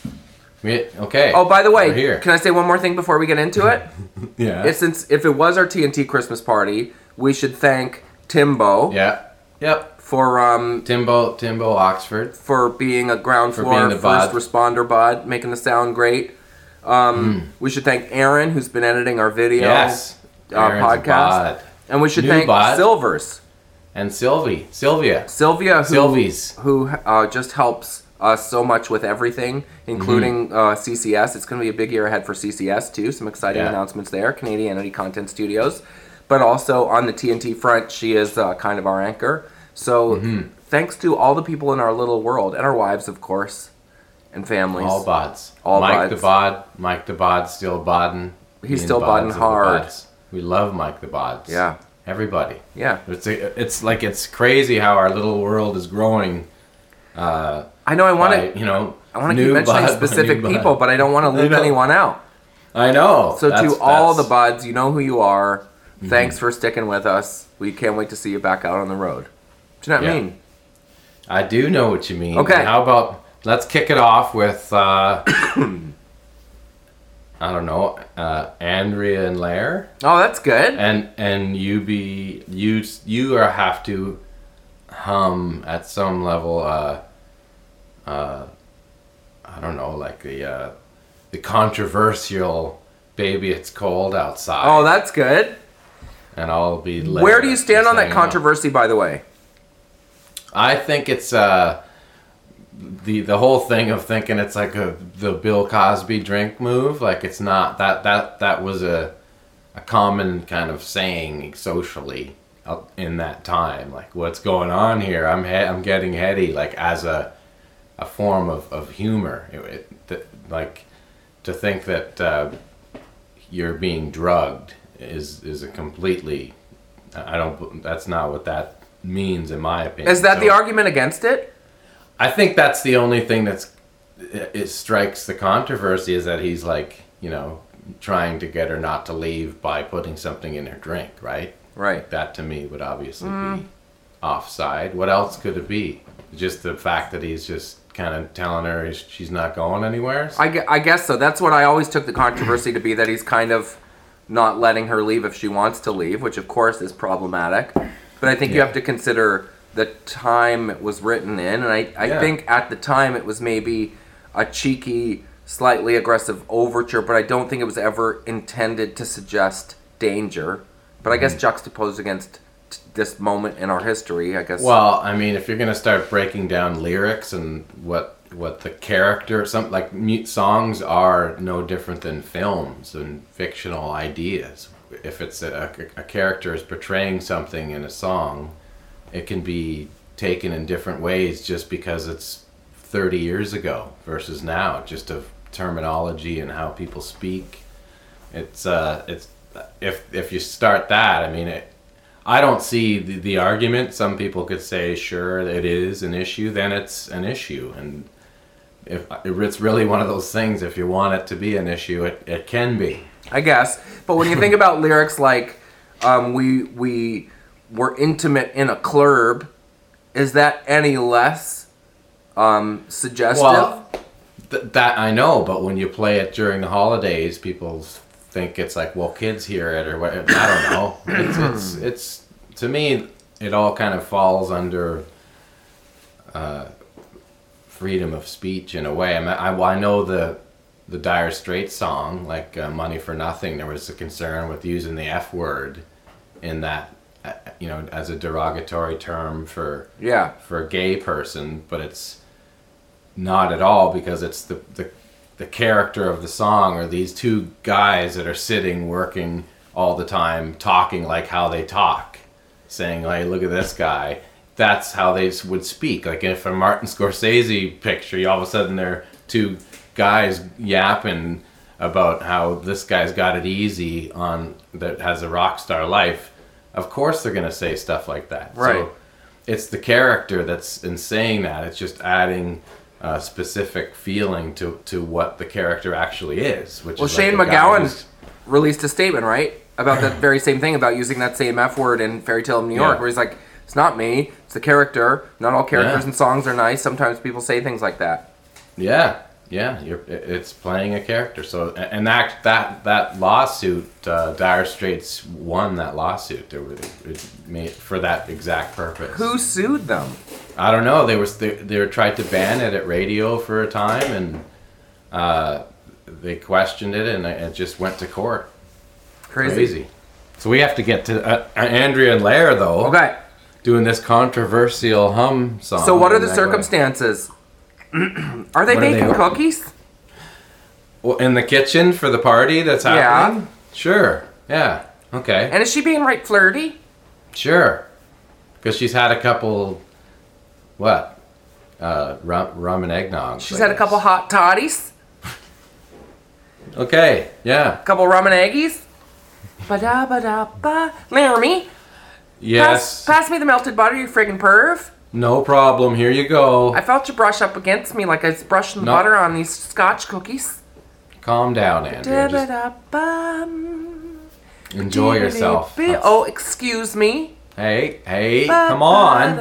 Okay. Oh, by the We're way, here. can I say one more thing before we get into it? Yeah. If it was our TNT Christmas party, we should thank Timbo Yeah. Yep. for Timbo Oxford. for being a ground For floor being the first bud. responder bud, making the sound great. We should thank Aaron, who's been editing our video Yes. Aaron's a podcast. bod. And we should New thank bud. Silvers. And Sylvia. Sylvia, Sylvies. who just helps us so much with everything, including CCS. It's going to be a big year ahead for CCS, too. Some exciting announcements there. Canadianity Content Studios. But also on the TNT front, she is kind of our anchor. So thanks to all the people in our little world, and our wives, of course, and families. All bods. All Mike bods. Mike the bod still bodding. He's Being still bods bodding of the hard. bods. We love Mike the bods. Yeah. Everybody. Yeah. It's crazy how our little world is growing. I know I want to I want to keep mentioning specific people, but I don't want to leave anyone out. I know. So to all the buds, you know who you are. Thanks for sticking with us. We can't wait to see you back out on the road. Do you know what I mean? I do know what you mean. Okay. How about let's kick it off with I don't know, Andrea and Lair, Oh, that's good. and you have to hum at some level. I don't know, like the controversial "Baby It's Cold Outside." Oh, that's good. And I'll be. Lair Where do you stand on that saying, controversy, by the way? I think it's the whole thing of thinking it's like the Bill Cosby drink move. Like it's not that was a common kind of saying socially in that time. Like what's going on here? I'm getting heady. Like as a form of humor. Like to think that you're being drugged is a completely. That's not what that means in my opinion. Is that So, the argument against it? I think that's the only thing it strikes the controversy is that he's like, trying to get her not to leave by putting something in her drink, right? Right. That to me would obviously be offside. What else could it be? Just the fact that he's just kind of telling her she's not going anywhere? I guess so. That's what I always took the controversy to be, that he's kind of not letting her leave if she wants to leave, which of course is problematic. But I think you have to consider the time it was written in. And I think at the time it was maybe a cheeky, slightly aggressive overture, but I don't think it was ever intended to suggest danger. But I guess juxtaposed against this moment in our history, I guess. Well, I mean, if you're going to start breaking down lyrics and what the character, songs are no different than films and fictional ideas. If it's a character is portraying something in a song, it can be taken in different ways just because it's 30 years ago versus now, just of terminology and how people speak. It's if you start that, I mean, I don't see the argument. Some people could say, sure, it is an issue, then it's an issue. And if it's really one of those things, if you want it to be an issue, it can be. I guess. But when you think about lyrics like, we were intimate in a club, is that any less suggestive? Well, that I know, but when you play it during the holidays, people think it's like, well, kids hear it or what. I don't know. It's to me, it all kind of falls under freedom of speech in a way. I know the Dire Straits song, like Money for Nothing, there was a concern with using the F word in that, as a derogatory term for a gay person, but it's not at all, because it's the character of the song, or these two guys that are sitting working all the time talking like how they talk, saying, hey, look at this guy. That's how they would speak. Like if a Martin Scorsese picture, all of a sudden they're two guys yapping about how this guy's got it easy that has a rock star life. Of course they're going to say stuff like that. Right. So it's the character that's in saying that. It's just adding a specific feeling to what the character actually is. Which is Shane McGowan released a statement, right, about that very same thing, about using that same F word in Fairy Tale of New York, where he's like, it's not me, it's the character. Not all characters in songs are nice. Sometimes people say things like that. Yeah. It's playing a character. So, and that lawsuit, Dire Straits won that lawsuit. It made for that exact purpose. Who sued them? I don't know. They were tried to ban it at radio for a time, and they questioned it, and it just went to court. Crazy. So we have to get to Andrea and Lair, though. Okay. Doing this controversial hum song. So what are the circumstances? Are they baking cookies? Well, in the kitchen for the party that's happening? Yeah. Sure. Yeah. Okay. And is she being right flirty? Sure. Because she's had a couple, rum and eggnog. She's had a couple hot toddies. Okay. Yeah. A couple rum and eggies. Ba-da-ba-da-ba. Laramie. Yes. Pass me the melted butter, you friggin' perv. No problem. Here you go. I felt you brush up against me like I was brushing butter on these Scotch cookies. Calm down, Andrea. Enjoy yourself. Oh, excuse me. Hey, come on.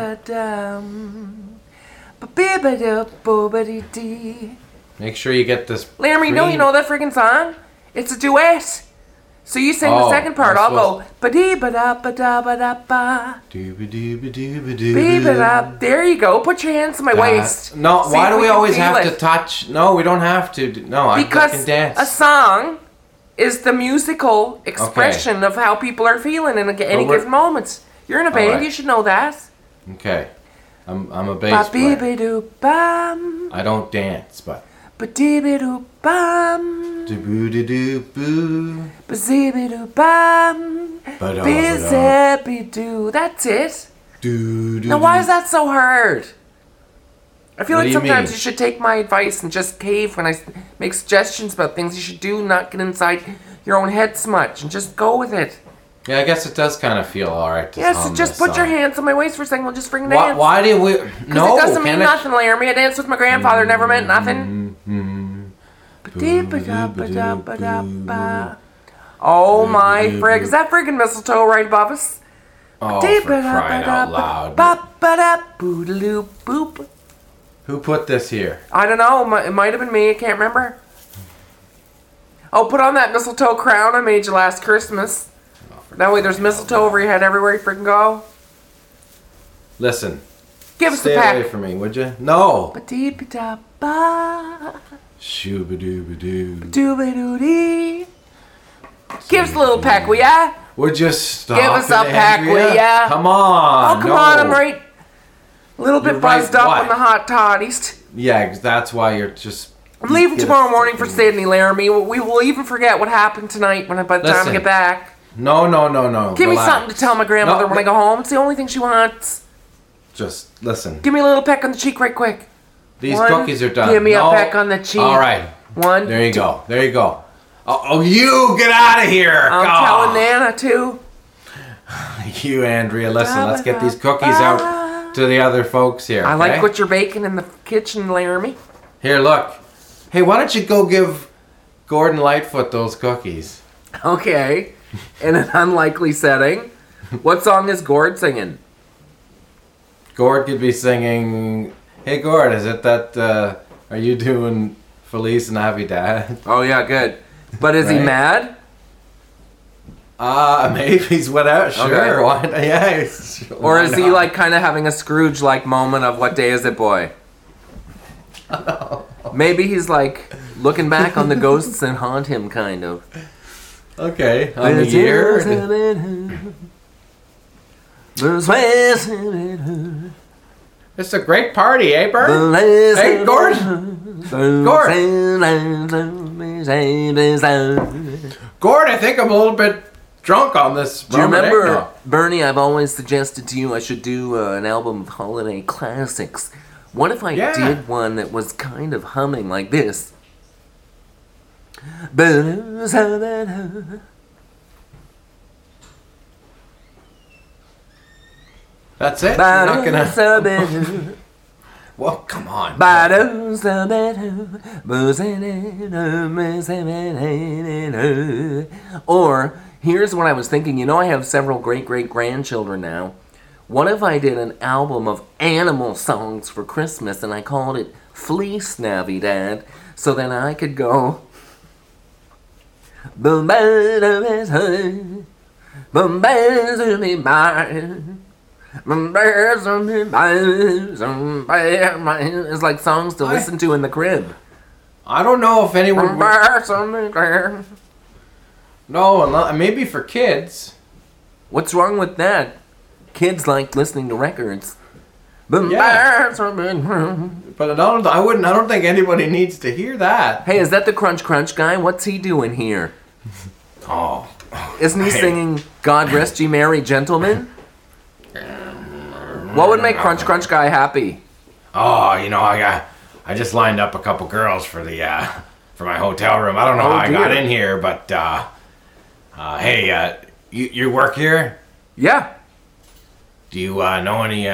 Make sure you get this. Laramie, no, you know that friggin' song? It's a duet. So you sing the second part, I'll go ba-dee-ba-da-ba-da-ba-da-ba. Dee-ba-da. There you go. Put your hands on my waist. No, why do we always have to touch? No, we don't have to. No, because I can dance. A song is the musical expression of how people are feeling in any given moment. You're in a band, you should know that. Okay. I'm a bass player. I don't dance, but. Ba-dee-ba-doo-bam. Do-boo-doo-boo. Ba-zee-ba-doo-bam. Ba-zee-ba-doo. That's it. Now, why is that so hard? I feel like sometimes you should take my advice and just cave when I make suggestions about things you should do, not get inside your own head so much, and just go with it. Yeah, I guess it does kind of feel alright to Yes, hum just this put your song. hands on my waist for a second. We'll just freaking dance. Why do we... No, it doesn't mean can it- nothing, Laramie. I danced with my grandfather. Never meant nothing. Oh my frig. Is that friggin' mistletoe right above us? Oh, for crying out loud. Boop. Who put this here? I don't know. It might have been me. I can't remember. Oh, put on that mistletoe crown I made you last Christmas. That way there's mistletoe over your head everywhere you freaking go. Listen. Give us Stay a peck. away from me, would you? No. Ba-dee-ba-da-ba. Shoo-ba-doo-ba-doo. Doo-ba-doo-dee. Give us a little peck, will ya? Would you stop Give us it, a peck, Andrea? will ya? Come on. Oh, come no. on, I'm right. A little bit You're right, buzzed up what? on the hot toddies. Yeah, that's why you're just... I'm leaving Get a tomorrow morning for freaking- Sydney, Laramie. We will even forget what happened tonight by the time I Listen. get back. No. Give me Relax. something to tell my grandmother No, when I go home. It's the only thing she wants. Just listen. Give me a little peck on the cheek right quick. These One, cookies are done. give me a No. peck on the cheek. All right. One. There you go. There you go. Oh, you get out of here. I'm God. telling Nana too. You, Andrea. Listen, let's get these cookies out to the other folks here. I okay? like what you're baking in the kitchen, Laramie. Here, look. Hey, why don't you go give Gordon Lightfoot those cookies? Okay. In an unlikely setting. What song is Gord singing? Gord could be singing. Hey, Gord, is it that? Are you doing Feliz Navidad? Oh yeah, good. But is he Right. mad? Maybe he's whatever. Sure. Okay. Why? Yeah. Sure, Or why is he not? like kind of having a Scrooge-like moment of what day is it, boy? Maybe he's like looking back on the ghosts that haunt him, kind of. Okay. On the year. It's a great party, eh, Bert? Hey, Gord. Gord, I think I'm a little bit drunk on this. Do you rum and remember, eggnog. Bernie, I've always suggested to you I should do an album of holiday classics. What if I Yeah. did one that was kind of humming like this? That's it? You're not gonna... Well, come on. Or, here's what I was thinking. You know, I have several great-great-grandchildren now. What if I did an album of animal songs for Christmas and I called it Fleece Navidad, so then I could go... It's like songs to listen to in the crib. I don't know if anyone would... No, maybe for kids. What's wrong with that? Kids like listening to records. Yeah. But I don't think anybody needs to hear that. Hey, is that the Crunch Crunch guy? What's he doing here? Oh. Isn't he singing God Rest Ye Merry Gentlemen? What would make Crunch Crunch guy happy? Oh, you know, I just lined up a couple girls for the for my hotel room. I don't know how I got in here, but hey, you work here? Yeah. Do you know any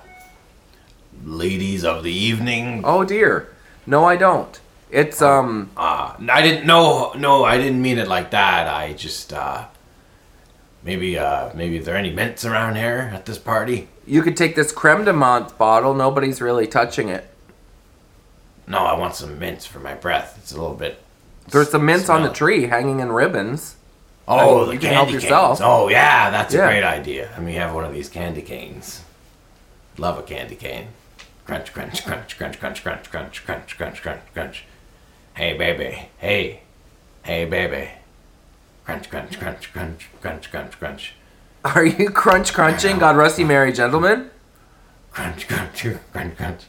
ladies of the evening? Oh dear. No, I don't. It's I didn't know. No, I didn't mean it like that. I just maybe is there any mints around here at this party? You could take this creme de menthe bottle. Nobody's really touching it. No, I want some mints for my breath. It's a little bit. There's some mints on the smell. tree hanging in ribbons. Oh, I mean, the you can help candy yourself. canes. Oh, yeah, that's Yeah. a great idea. Let me have one of these candy canes. Love a candy cane. Crunch, crunch, crunch, crunch, crunch, crunch, crunch, crunch, crunch, crunch, crunch. Hey, baby. Hey. Hey, baby. Crunch, crunch, crunch, crunch, crunch, crunch, crunch. Are you crunch crunching God Rest Ye Merry Gentlemen? Crunch, crunch, crunch, crunch.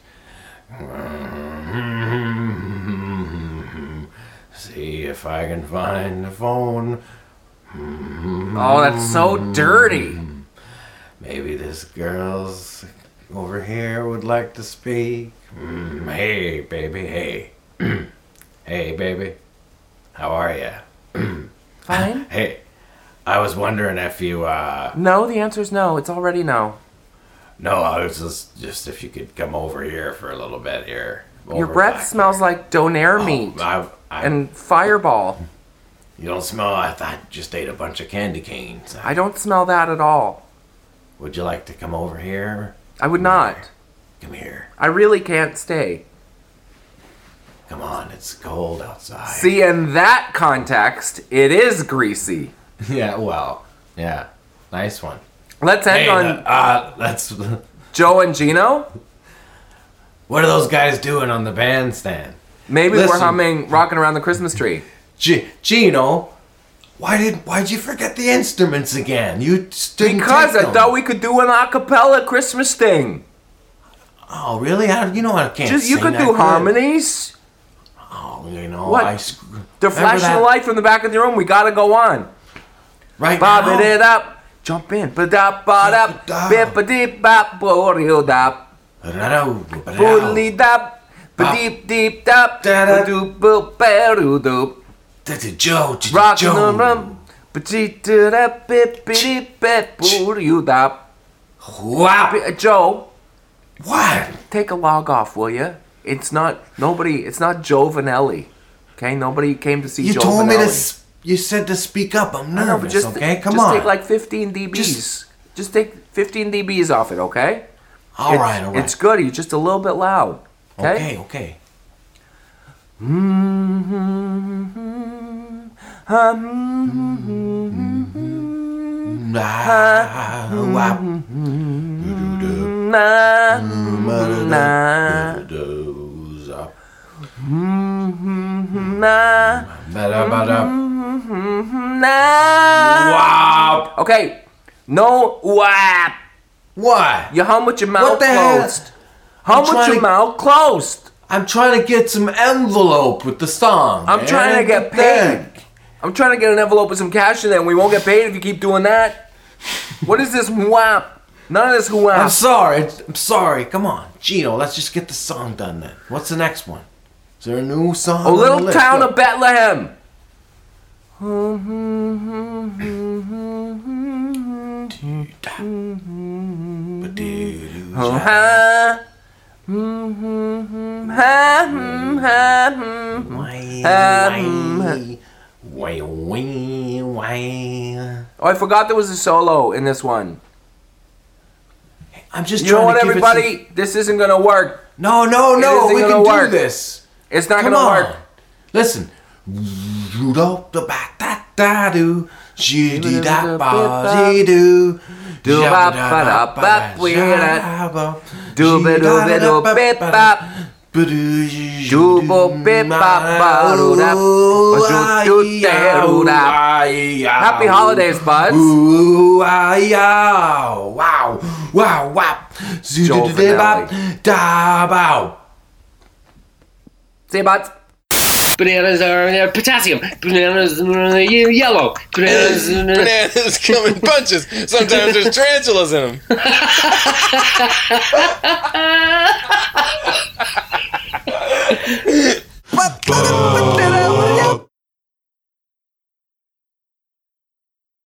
See if I can find the phone. Oh, that's so dirty. Maybe this girl's over here would like to speak. Hey, baby, hey. Hey, baby. How are ya? Fine. Hey, I was wondering if you, No, the answer is no. It's already no. No, I was just if you could come over here for a little bit here. Your breath smells like donair meat and Fireball. You don't smell. I thought you just ate a bunch of candy canes. I don't smell that at all. Would you like to come over here? I would not. Come here. I really can't stay. Come on, it's cold outside. See, in that context, it is greasy. Yeah, well, yeah. Nice one. Let's end on let's. Joe and Gino. What are those guys doing on the bandstand? Maybe we're humming "Rocking Around the Christmas Tree." Gino, why'd you forget the instruments again? Because I thought we could do an a cappella Christmas thing. Oh, really? I can't. You could do harmonies. Oh, what? They're flashing the light from the back of the room. We gotta go on. Right Bob now. it up. Jump in. Ba-da-ba-da. Bip-a-deep-bop. Bo-rio-dop. Boodly-dop. Ba-deep-deep-dop. Ba-doop-boop-ba-doo-doop. That's a Joe. Rockin' on rum. Ba-dee-da-bip-biddy-bip-boo-rio-dop. Wow. Joe. What? Take a log off, will you? It's not Joe Vanelli. Okay? Nobody came to see Joe Vanelli. You told me you said to speak up. I'm nervous, okay? Come on. Just take like 15 dBs. Just take 15 dBs off it, okay? All right. It's good. You're just a little bit loud. Okay? Okay. Wow. Okay. No whap. What? You hum with your mouth closed. Hum with your mouth closed. I'm trying to get some envelope with the song. I'm trying to get paid. I'm trying to get an envelope with some cash in it, and we won't get paid if you keep doing that. What is this whap? None of this whap. I'm sorry. Come on. Gino, let's just get the song done then. What's the next one? Is there a new song? A Little Town of Bethlehem. Oh, I forgot there was a solo in this one. I'm just trying to. You know what, everybody? This isn't gonna work. No. We can do this. It's not gonna work. Listen. Rudolph the bat-da-da-do. Shee-dee-da-ba-dee-doo. Do-ba-ba-da-ba-wee-da. Do-ba-do-ba-do-bip-bop. Happy holidays, buds. Wow. Joe Vanelli. See you, buds. Bananas are potassium. Bananas are yellow. Bananas come in bunches. Sometimes there's tarantulas in them.